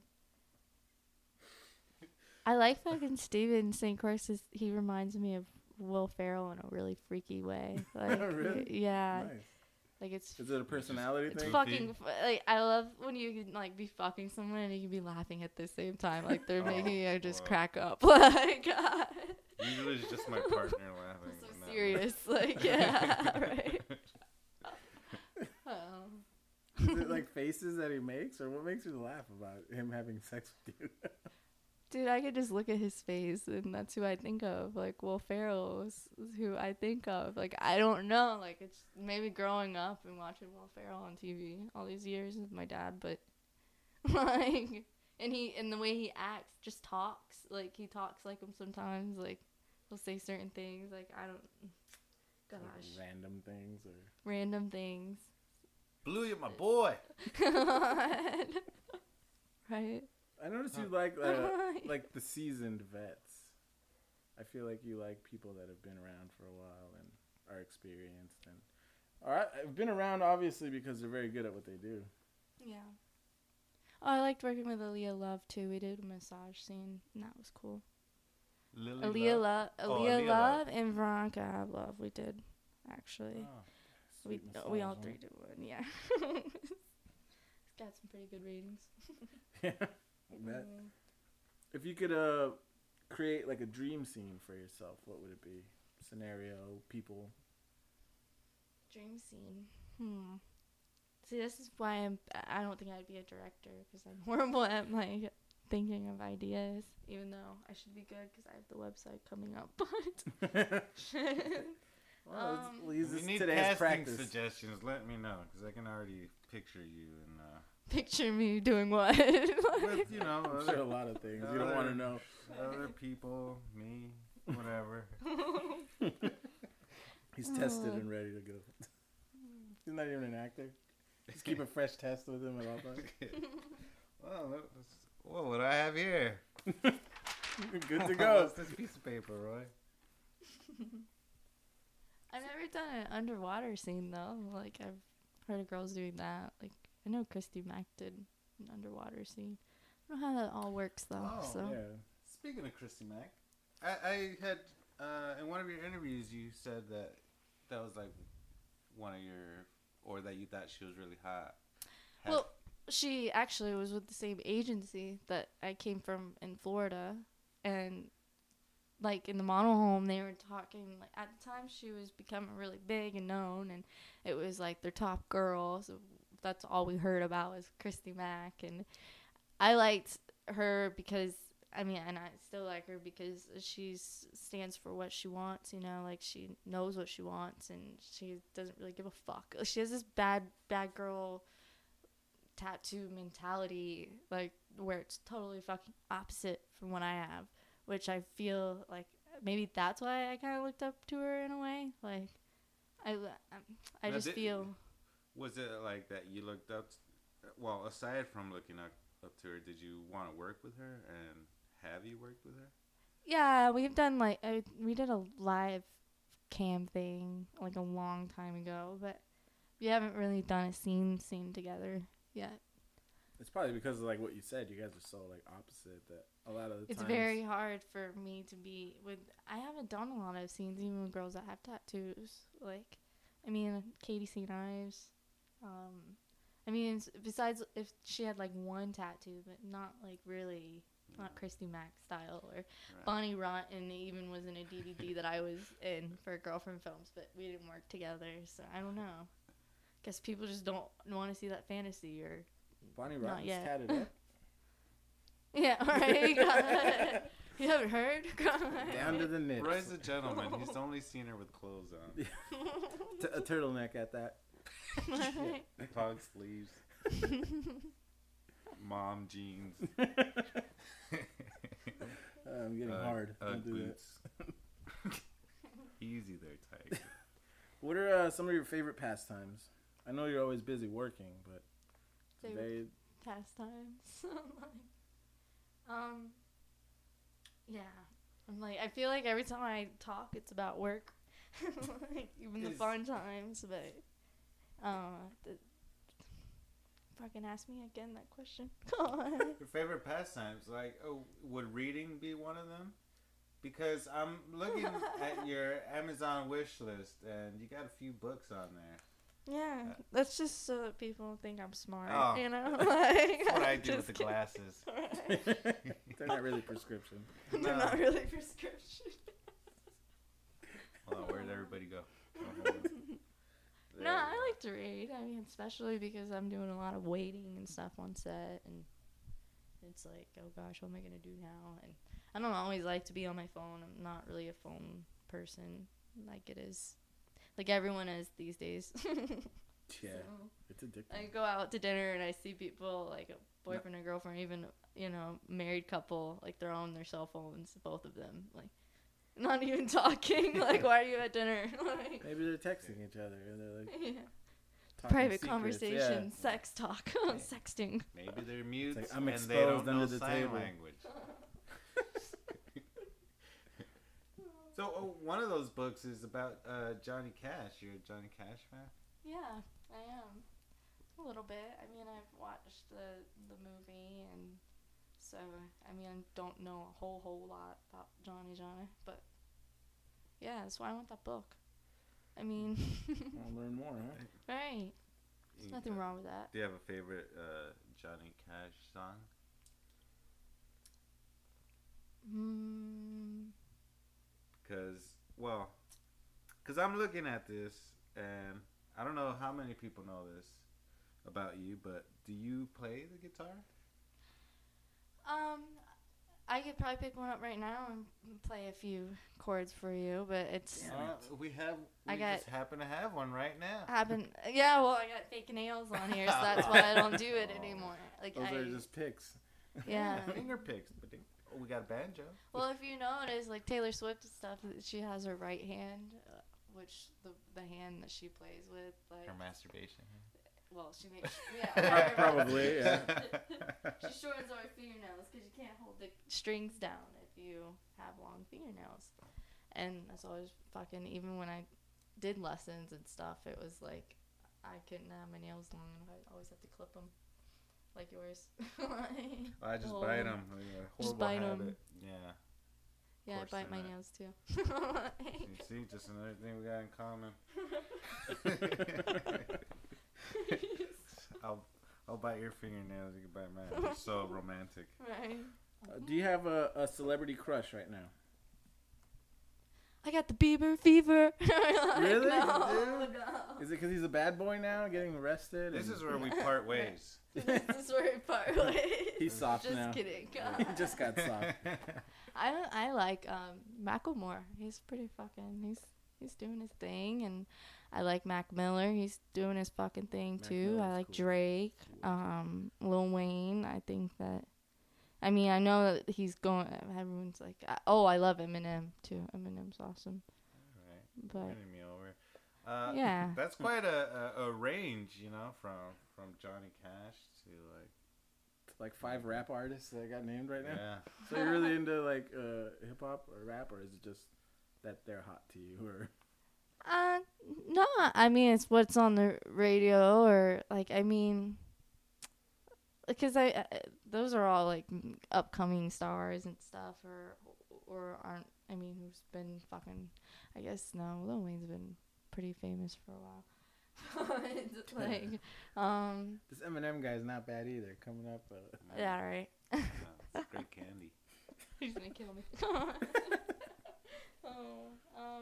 [SPEAKER 8] I like fucking Steven St. Croix. He reminds me of Will Ferrell in a really freaky way. Like,
[SPEAKER 7] Really?
[SPEAKER 8] yeah.
[SPEAKER 7] Nice.
[SPEAKER 8] Like it's
[SPEAKER 7] Is it a personality
[SPEAKER 8] it's
[SPEAKER 7] thing?
[SPEAKER 8] fucking like I love when you can like be fucking someone and you can be laughing at the same time. Like they're making you just crack up. Like God.
[SPEAKER 6] Usually it's just my partner laughing.
[SPEAKER 8] So
[SPEAKER 6] not me.
[SPEAKER 8] serious. Like yeah, right.
[SPEAKER 7] Is it like faces that he makes, or what makes you laugh about him having sex with you?
[SPEAKER 8] Dude, I could just look at his face and that's who I think of. Like Will Ferrell is who I think of. Like I don't know. Like it's maybe growing up and watching Will Ferrell on TV all these years with my dad, but like and the way he acts, just talks. Like he talks like him sometimes. Like he'll say certain things. Like I don't. Gosh.
[SPEAKER 7] Like random things or
[SPEAKER 8] Random things.
[SPEAKER 6] Blue, you're my boy.
[SPEAKER 8] Right.
[SPEAKER 7] I noticed you like the seasoned vets. I feel like you like people that have been around for a while and are experienced and I've been around obviously because they're very good at what they do.
[SPEAKER 8] Yeah. Oh, I liked working with Aaliyah Love too. We did a massage scene and that was cool. Aaliyah Love and Veronica Love. We did actually.
[SPEAKER 7] Oh,
[SPEAKER 8] we
[SPEAKER 7] sweet massage,
[SPEAKER 8] we all
[SPEAKER 7] huh?
[SPEAKER 8] three did one. Yeah. It's got some pretty good ratings.
[SPEAKER 7] Yeah. I bet. If you could create like a dream scene for yourself, what would it be? Scenario, people.
[SPEAKER 8] Dream scene. See, this is why I don't think I'd be a director because I'm horrible at like thinking of ideas. Even though I should be good because I have the website coming up. But
[SPEAKER 7] Well, let's use
[SPEAKER 6] If
[SPEAKER 7] this
[SPEAKER 6] you need
[SPEAKER 7] today's
[SPEAKER 6] casting
[SPEAKER 7] practice.
[SPEAKER 6] suggestions, let me know because I can already picture you and
[SPEAKER 8] picture me doing what?
[SPEAKER 6] with
[SPEAKER 7] I'm sure a lot of things you don't want to know.
[SPEAKER 6] other people, me, whatever.
[SPEAKER 7] He's tested and ready to go. He's not even an actor. Just keep a fresh test with him at all times.
[SPEAKER 6] Well, what would I have here?
[SPEAKER 7] Good to go.
[SPEAKER 6] What's this piece of paper, Roy?
[SPEAKER 8] I've never done an underwater scene though. Like I've heard of girls doing that. Like I know Christy Mack did an underwater scene. I don't know how that all works though.
[SPEAKER 6] Oh,
[SPEAKER 8] so
[SPEAKER 7] Yeah.
[SPEAKER 6] Speaking of Christy Mack, I had in one of your interviews you said that was like one of your, or that you thought she was really hot.
[SPEAKER 8] well, she actually was with the same agency that I came from in Florida, and like in the model home they were talking like at the time she was becoming really big and known, and it was like their top girl. So that's all we heard about was Christy Mack, and I liked her because I mean, and I still like her because she stands for what she wants, you know, like she knows what she wants and she doesn't really give a fuck. She has this bad girl tattoo mentality, like where it's totally fucking opposite from what I have, which I feel like maybe that's why I kind of looked up to her in a way. Like, I
[SPEAKER 6] Now,
[SPEAKER 8] just feel.
[SPEAKER 6] Was it like that you looked up? Well, aside from looking up to her, did you want to work with her, and have you worked with her?
[SPEAKER 8] Yeah, we've done like we did a live cam thing like a long time ago, but we haven't really done a scene together yet.
[SPEAKER 7] It's probably because of like what you said. You guys are so like opposite that a lot of the
[SPEAKER 8] It's
[SPEAKER 7] times
[SPEAKER 8] very hard for me to be with. I haven't done a lot of scenes even with girls that have tattoos. Like, I mean, Katie St. Ives. I mean, besides if she had like one tattoo, but not like really. Not Christy Mack style, or Bonnie Rotten even was in a DVD that I was in for Girlfriend Films, but we didn't work together, so I don't know. Guess people just don't want to see that fantasy, or
[SPEAKER 7] Bonnie
[SPEAKER 8] not
[SPEAKER 7] Rotten's
[SPEAKER 8] yet.
[SPEAKER 7] tatted up.
[SPEAKER 8] Yeah, right. You haven't heard?
[SPEAKER 7] Down to the nips.
[SPEAKER 6] Roy's a gentleman. He's only seen her with clothes on.
[SPEAKER 7] A turtleneck at that.
[SPEAKER 8] Right.
[SPEAKER 6] Long sleeves. Mom jeans.
[SPEAKER 7] I'm getting hard. Don't do that.
[SPEAKER 6] boots. Easy there, Tiger.
[SPEAKER 7] What are some of your favorite pastimes? I know you're always busy working, but
[SPEAKER 8] Favorite pastimes. Yeah. I'm like, I feel like every time I talk, it's about work. Like, even the fun times, but fucking ask me again that question.
[SPEAKER 6] Your favorite pastimes, like, would reading be one of them? Because I'm looking at your Amazon wish list, and you got a few books on there.
[SPEAKER 8] Yeah, that's just so that people think I'm smart,
[SPEAKER 6] Oh.
[SPEAKER 8] you know? Like,
[SPEAKER 6] That's what I
[SPEAKER 8] I'm
[SPEAKER 6] do with
[SPEAKER 8] just
[SPEAKER 6] the
[SPEAKER 8] kidding.
[SPEAKER 6] glasses.
[SPEAKER 7] they're not really prescription.
[SPEAKER 8] They're not really prescription.
[SPEAKER 6] Hold on, where'd everybody go?
[SPEAKER 8] No, I like to read. I mean, especially because I'm doing a lot of waiting and stuff on set, and it's like, oh gosh, what am I gonna do now? And I don't always like to be on my phone. I'm not really a phone person, like it is, like everyone is these days.
[SPEAKER 7] Yeah,
[SPEAKER 8] So,
[SPEAKER 7] it's addictive.
[SPEAKER 8] I go out to dinner and I see people, like a boyfriend or girlfriend, even, you know, married couple, like they're on their cell phones, both of them, like not even talking. Like, why are you at dinner? Like,
[SPEAKER 7] Maybe they're texting each other and they're like
[SPEAKER 8] yeah.
[SPEAKER 7] talking
[SPEAKER 8] Private
[SPEAKER 7] secrets.
[SPEAKER 8] conversation,
[SPEAKER 7] Yeah.
[SPEAKER 8] sex talk, sexting.
[SPEAKER 6] Maybe they're mutes
[SPEAKER 7] It's like, I'm
[SPEAKER 6] and they don't
[SPEAKER 7] exposed
[SPEAKER 6] know
[SPEAKER 7] under the
[SPEAKER 6] sign
[SPEAKER 7] table.
[SPEAKER 6] language. So one of those books is about Johnny Cash. You're a Johnny Cash fan?
[SPEAKER 8] Yeah, I am. A little bit. I mean, I've watched the movie, and so, I mean, I don't know a whole lot about Johnny, but yeah, that's why I want that book. I mean,
[SPEAKER 7] I'll learn more, huh?
[SPEAKER 8] right. There's nothing wrong with that.
[SPEAKER 6] Do you have a favorite Johnny Cash song? Because I'm looking at this, and I don't know how many people know this about you, but do you play the guitar?
[SPEAKER 8] I could probably pick one up right now and play a few chords for you, but it's
[SPEAKER 6] We
[SPEAKER 8] I got-
[SPEAKER 6] just happen to have one right now.
[SPEAKER 8] happened. Yeah, well, I got fake nails on here, so that's why I don't do it anymore. Like,
[SPEAKER 7] Those are just picks.
[SPEAKER 8] yeah.
[SPEAKER 6] Finger picks, but we got a banjo.
[SPEAKER 8] Well, if you notice, like Taylor Swift and stuff, she has her right hand, which the hand that she plays with, like,
[SPEAKER 6] Her masturbation.
[SPEAKER 8] well, she makes, yeah,
[SPEAKER 7] Probably, yeah.
[SPEAKER 8] she shortens her fingernails because you can't hold the strings down if you have long fingernails. And that's always fucking, even when I did lessons and stuff, it was like I couldn't have my nails long enough. I always have to clip them, like yours.
[SPEAKER 6] I just
[SPEAKER 8] Oh.
[SPEAKER 6] bite them.
[SPEAKER 8] Just bite 'em.
[SPEAKER 6] Habit. Yeah.
[SPEAKER 8] Yeah, I
[SPEAKER 6] course
[SPEAKER 8] bite
[SPEAKER 6] they're
[SPEAKER 8] my
[SPEAKER 6] not.
[SPEAKER 8] nails too.
[SPEAKER 6] You see, just another thing we got in common. I'll bite your fingernails. You can bite mine. You're so romantic.
[SPEAKER 8] Right.
[SPEAKER 7] Do you have a celebrity crush right now?
[SPEAKER 8] I got the Bieber fever. Like,
[SPEAKER 7] Really?
[SPEAKER 8] No,
[SPEAKER 7] You do?
[SPEAKER 8] no.
[SPEAKER 7] Is it because he's a bad boy now, getting arrested?
[SPEAKER 6] This
[SPEAKER 7] and-
[SPEAKER 6] is where we part ways.
[SPEAKER 8] This is where we part ways.
[SPEAKER 7] He's soft
[SPEAKER 8] Just
[SPEAKER 7] now.
[SPEAKER 8] kidding.
[SPEAKER 7] He just got soft.
[SPEAKER 8] I like Macklemore. He's pretty fucking. He's doing his thing, and I like Mac Miller. He's doing his fucking thing
[SPEAKER 7] Mac
[SPEAKER 8] too. I
[SPEAKER 7] Miller's
[SPEAKER 8] like
[SPEAKER 7] cool.
[SPEAKER 8] Drake, Lil Wayne. I think that. I mean, I know that he's going. Everyone's like, oh, I love Eminem too. Eminem's awesome.
[SPEAKER 6] Alright,
[SPEAKER 8] But
[SPEAKER 6] running me over.
[SPEAKER 8] Yeah.
[SPEAKER 6] That's quite a range, you know, from Johnny Cash to
[SPEAKER 7] Like 5 rap artists that got named right now.
[SPEAKER 6] yeah.
[SPEAKER 7] So you're really into like hip hop or rap, or is it just that they're hot to you? Or
[SPEAKER 8] no, I mean it's what's on the radio, or like, I mean, because those are all like upcoming stars and stuff, or aren't. I mean, who's been fucking? I guess no, Lil Wayne's been pretty famous for a while. It's like,
[SPEAKER 7] this Eminem guy's not bad either. Coming up,
[SPEAKER 8] yeah, right.
[SPEAKER 6] It's great candy.
[SPEAKER 8] He's gonna kill me. Oh,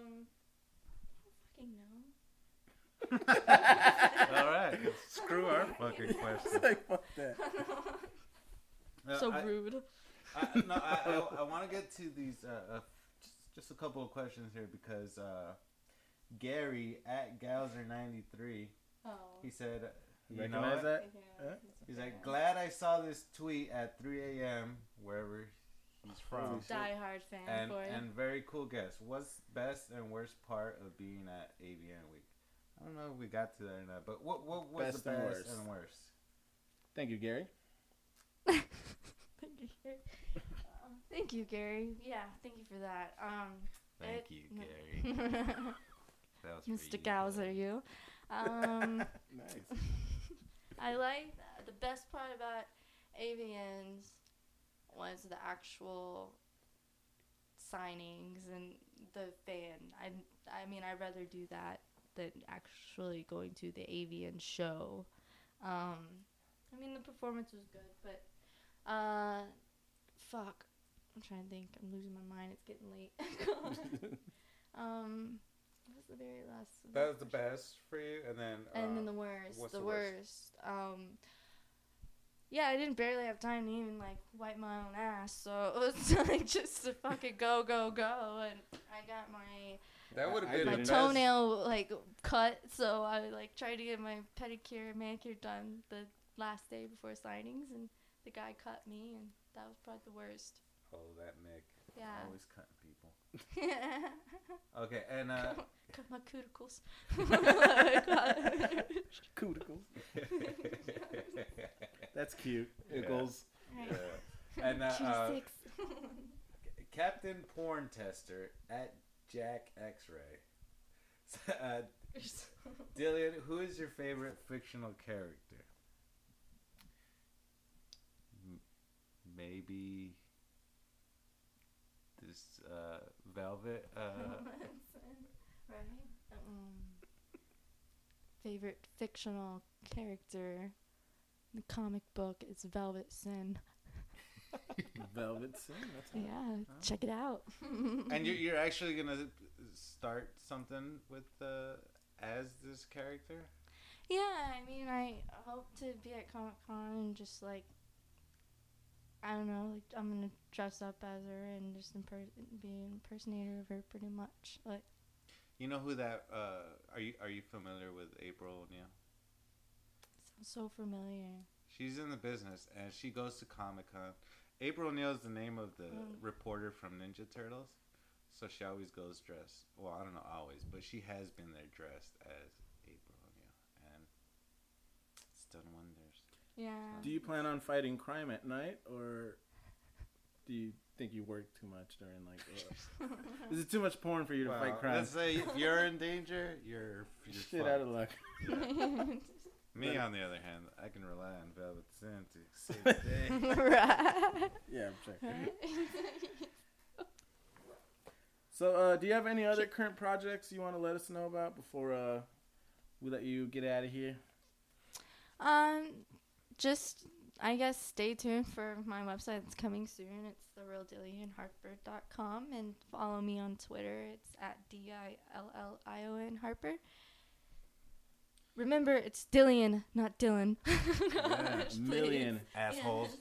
[SPEAKER 8] I don't fucking know.
[SPEAKER 6] All right, screw our fucking question.
[SPEAKER 7] like fuck that.
[SPEAKER 8] So
[SPEAKER 6] I-
[SPEAKER 8] rude.
[SPEAKER 6] I want to get to these just a couple of questions here because Gary at Gowser93 he said
[SPEAKER 7] Recognize that?
[SPEAKER 6] He's like, glad I saw this tweet at 3 a.m. wherever he's from.
[SPEAKER 8] Die-hard fan for you.
[SPEAKER 6] And very cool guess. What's best and worst part of being at AVN Week? I don't know if we got to that or not, but what was
[SPEAKER 7] Best
[SPEAKER 6] the
[SPEAKER 7] and
[SPEAKER 6] best
[SPEAKER 7] worst.
[SPEAKER 6] and worst?
[SPEAKER 7] Thank you, Gary.
[SPEAKER 8] Thank you, Gary. Thank you, Gary. Yeah, thank you for that.
[SPEAKER 6] Thank you, Gary. That was for
[SPEAKER 8] Mr.
[SPEAKER 6] you,
[SPEAKER 8] Gowser, you.
[SPEAKER 7] Nice.
[SPEAKER 8] I like the best part about AVNs was the actual signings and the fan. I mean, I'd rather do that than actually going to the AVN show. I mean, the performance was good, but fuck. I'm trying to think. I'm losing my mind. It's getting late. What's the very last?
[SPEAKER 6] That was the best for you, and then
[SPEAKER 8] the worst.
[SPEAKER 6] what's
[SPEAKER 8] The
[SPEAKER 6] the
[SPEAKER 8] worst. Yeah, I didn't barely have time to even like wipe my own ass, so it was like just to fucking go, and I got
[SPEAKER 6] that would have
[SPEAKER 7] I
[SPEAKER 6] been
[SPEAKER 8] my
[SPEAKER 6] the best.
[SPEAKER 8] toenail like cut, so I like tried to get my pedicure and manicure done the last day before signings, and the guy cut me, and that was probably the worst.
[SPEAKER 6] Oh, that Nick.
[SPEAKER 8] Yeah.
[SPEAKER 6] Always cutting people. Okay, and
[SPEAKER 8] Cut my cuticles.
[SPEAKER 7] Cuticles. That's cute.
[SPEAKER 6] Yeah.
[SPEAKER 7] Ickles.
[SPEAKER 6] Yeah. And
[SPEAKER 8] Q6.
[SPEAKER 6] Captain Porn Tester at Jack X-Ray. Dillian, who is your favorite fictional character? Maybe this Velvet.
[SPEAKER 8] Right. Favorite fictional character in the comic book is Velvet Sin.
[SPEAKER 7] Velvet Sin. That's hot.
[SPEAKER 8] Yeah, check it out.
[SPEAKER 6] And you're actually gonna start something with as this character?
[SPEAKER 8] Yeah, I mean, I hope to be at Comic Con and just like, I don't know, like I'm gonna dress up as her and just be an impersonator of her, pretty much. Like,
[SPEAKER 6] You know who that? Are you familiar with April O'Neil?
[SPEAKER 8] sounds so familiar.
[SPEAKER 6] She's in the business and she goes to Comic Con. April O'Neil is the name of the reporter from Ninja Turtles, so she always goes dressed. Well, I don't know always, but she has been there dressed as April O'Neil, and it's done wonders.
[SPEAKER 8] Yeah.
[SPEAKER 7] Do you plan on fighting crime at night, or do you think you work too much during like? Is it too much porn for you to fight crime?
[SPEAKER 6] Let's say if you're in danger, you're
[SPEAKER 7] Shit
[SPEAKER 6] fucked.
[SPEAKER 7] out of luck.
[SPEAKER 6] Me, on the other hand, I can rely on Velvet Sin to save the day.
[SPEAKER 8] Right.
[SPEAKER 7] Yeah, I'm checking. So, do you have any other current projects you want to let us know about before we let you get out of here?
[SPEAKER 8] Just, I guess, stay tuned for my website that's coming soon. It's therealdillionharper.com, and follow me on Twitter. It's at DILLION Harper. Remember, it's Dillion, not Dylan.
[SPEAKER 7] Yeah,
[SPEAKER 8] Please.
[SPEAKER 7] million.
[SPEAKER 6] Assholes.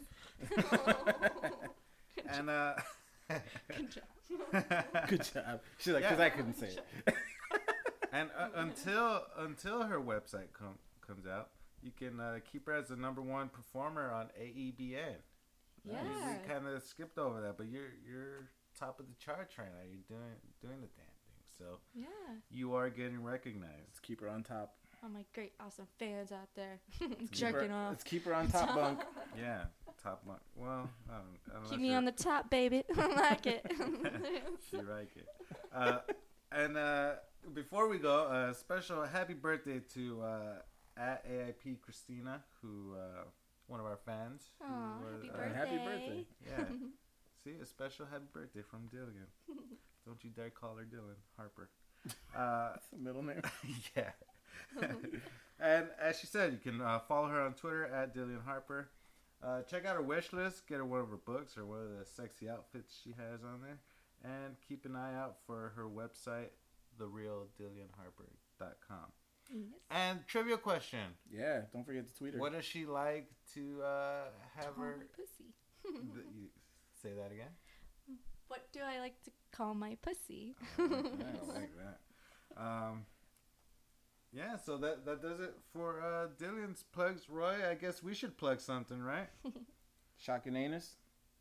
[SPEAKER 6] And
[SPEAKER 8] Good job.
[SPEAKER 7] Good job. She's like, because I couldn't say it.
[SPEAKER 6] and until her website comes out, you can keep her as the #1 performer on AEBN.
[SPEAKER 8] Yeah.
[SPEAKER 6] You kind of skipped over that, but you're top of the charts right now. You're doing the damn thing. So
[SPEAKER 8] Yeah.
[SPEAKER 6] you are getting recognized.
[SPEAKER 7] Let's keep her on top.
[SPEAKER 8] All my great, awesome fans out there
[SPEAKER 7] Keep
[SPEAKER 8] jerking
[SPEAKER 7] her-
[SPEAKER 8] off.
[SPEAKER 7] Let's keep her on top bunk.
[SPEAKER 6] Yeah, top one. Well,
[SPEAKER 8] Keep me on the top, baby. I like it.
[SPEAKER 6] She like it. And before we go, special happy birthday to at AIP Christina, who one of our fans. who
[SPEAKER 8] Aw,
[SPEAKER 6] was,
[SPEAKER 8] happy
[SPEAKER 7] Happy birthday.
[SPEAKER 6] Yeah. See, a special happy birthday from Dillian. Don't you dare call her Dylan Harper.
[SPEAKER 7] That's the middle name.
[SPEAKER 6] Yeah. And as she said, you can follow her on Twitter at Dillian Harper. Check out her wish list. Get her one of her books or one of the sexy outfits she has on there. And keep an eye out for her website, therealdillionharper.com.
[SPEAKER 8] Yes.
[SPEAKER 6] And trivia question.
[SPEAKER 7] Yeah, don't forget to tweet her.
[SPEAKER 6] What does she like to have
[SPEAKER 8] Call
[SPEAKER 6] her...
[SPEAKER 8] me pussy.
[SPEAKER 6] Say that again.
[SPEAKER 8] What do I like to call my pussy?
[SPEAKER 6] I like that. Yeah, so that does it for Dillian's plugs. Roy, I guess we should plug something, right?
[SPEAKER 7] Shocking anus.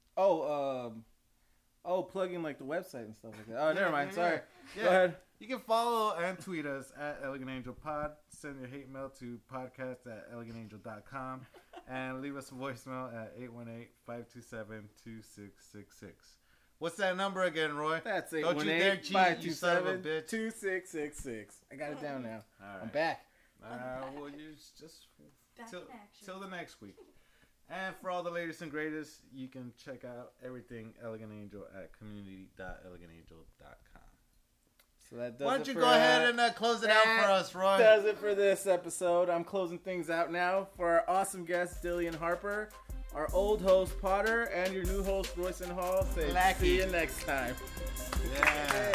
[SPEAKER 7] Plugging like the website and stuff like that. Oh, never mind. Sorry.
[SPEAKER 6] Yeah.
[SPEAKER 7] Go ahead.
[SPEAKER 6] You can follow and tweet us at Elegant Angel Pod. Send your hate mail to podcast@elegantangel.com and leave us a voicemail at 818-527-2666. What's that number again, Roy?
[SPEAKER 7] That's
[SPEAKER 6] Don't you dare cheat, you son of a bitch.
[SPEAKER 7] 818-527-2666. I got it down now.
[SPEAKER 6] All right.
[SPEAKER 7] I'm back.
[SPEAKER 6] Well, you just
[SPEAKER 8] Back
[SPEAKER 6] till,
[SPEAKER 8] in action.
[SPEAKER 6] till the next week. And for all the latest and greatest, you can check out everything Elegant Angel at community.elegantangel.com.
[SPEAKER 7] So that does
[SPEAKER 6] Why
[SPEAKER 7] it
[SPEAKER 6] don't you
[SPEAKER 7] for,
[SPEAKER 6] go ahead and close it out for us, Roy?
[SPEAKER 7] Does it for this episode. I'm closing things out now for our awesome guest, Dillian Harper, our old host, Potter, and your new host, Royson Hall. Say,
[SPEAKER 6] Lackey.
[SPEAKER 7] see you next time.
[SPEAKER 6] Yeah.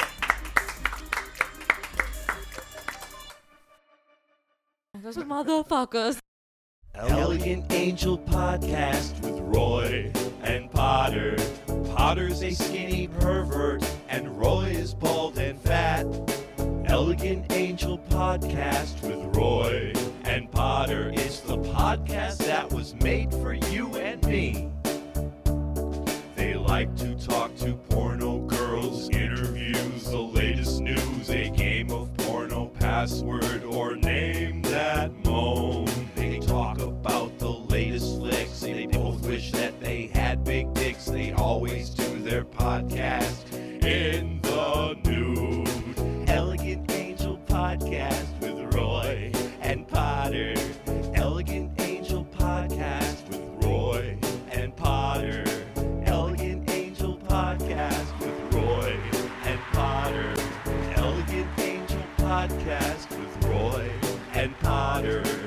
[SPEAKER 8] Those motherfuckers.
[SPEAKER 9] Elegant Angel Podcast with Roy and Potter. Potter's a skinny pervert and Roy is bald and fat. Elegant Angel Podcast with Roy and Potter is the podcast that was made for you and me. They like to talk to porno girls, interviews, the latest news, a game of porno password or name that moan. They talk about the latest flicks. They both wish that they had big dicks. They always do their podcast in the nude. Elegant Angel Podcast with Roy and Potter. Elegant Angel Podcast with Roy and Potter. Elegant Angel Podcast with Roy and Potter. Elegant Angel Podcast with Roy and Potter.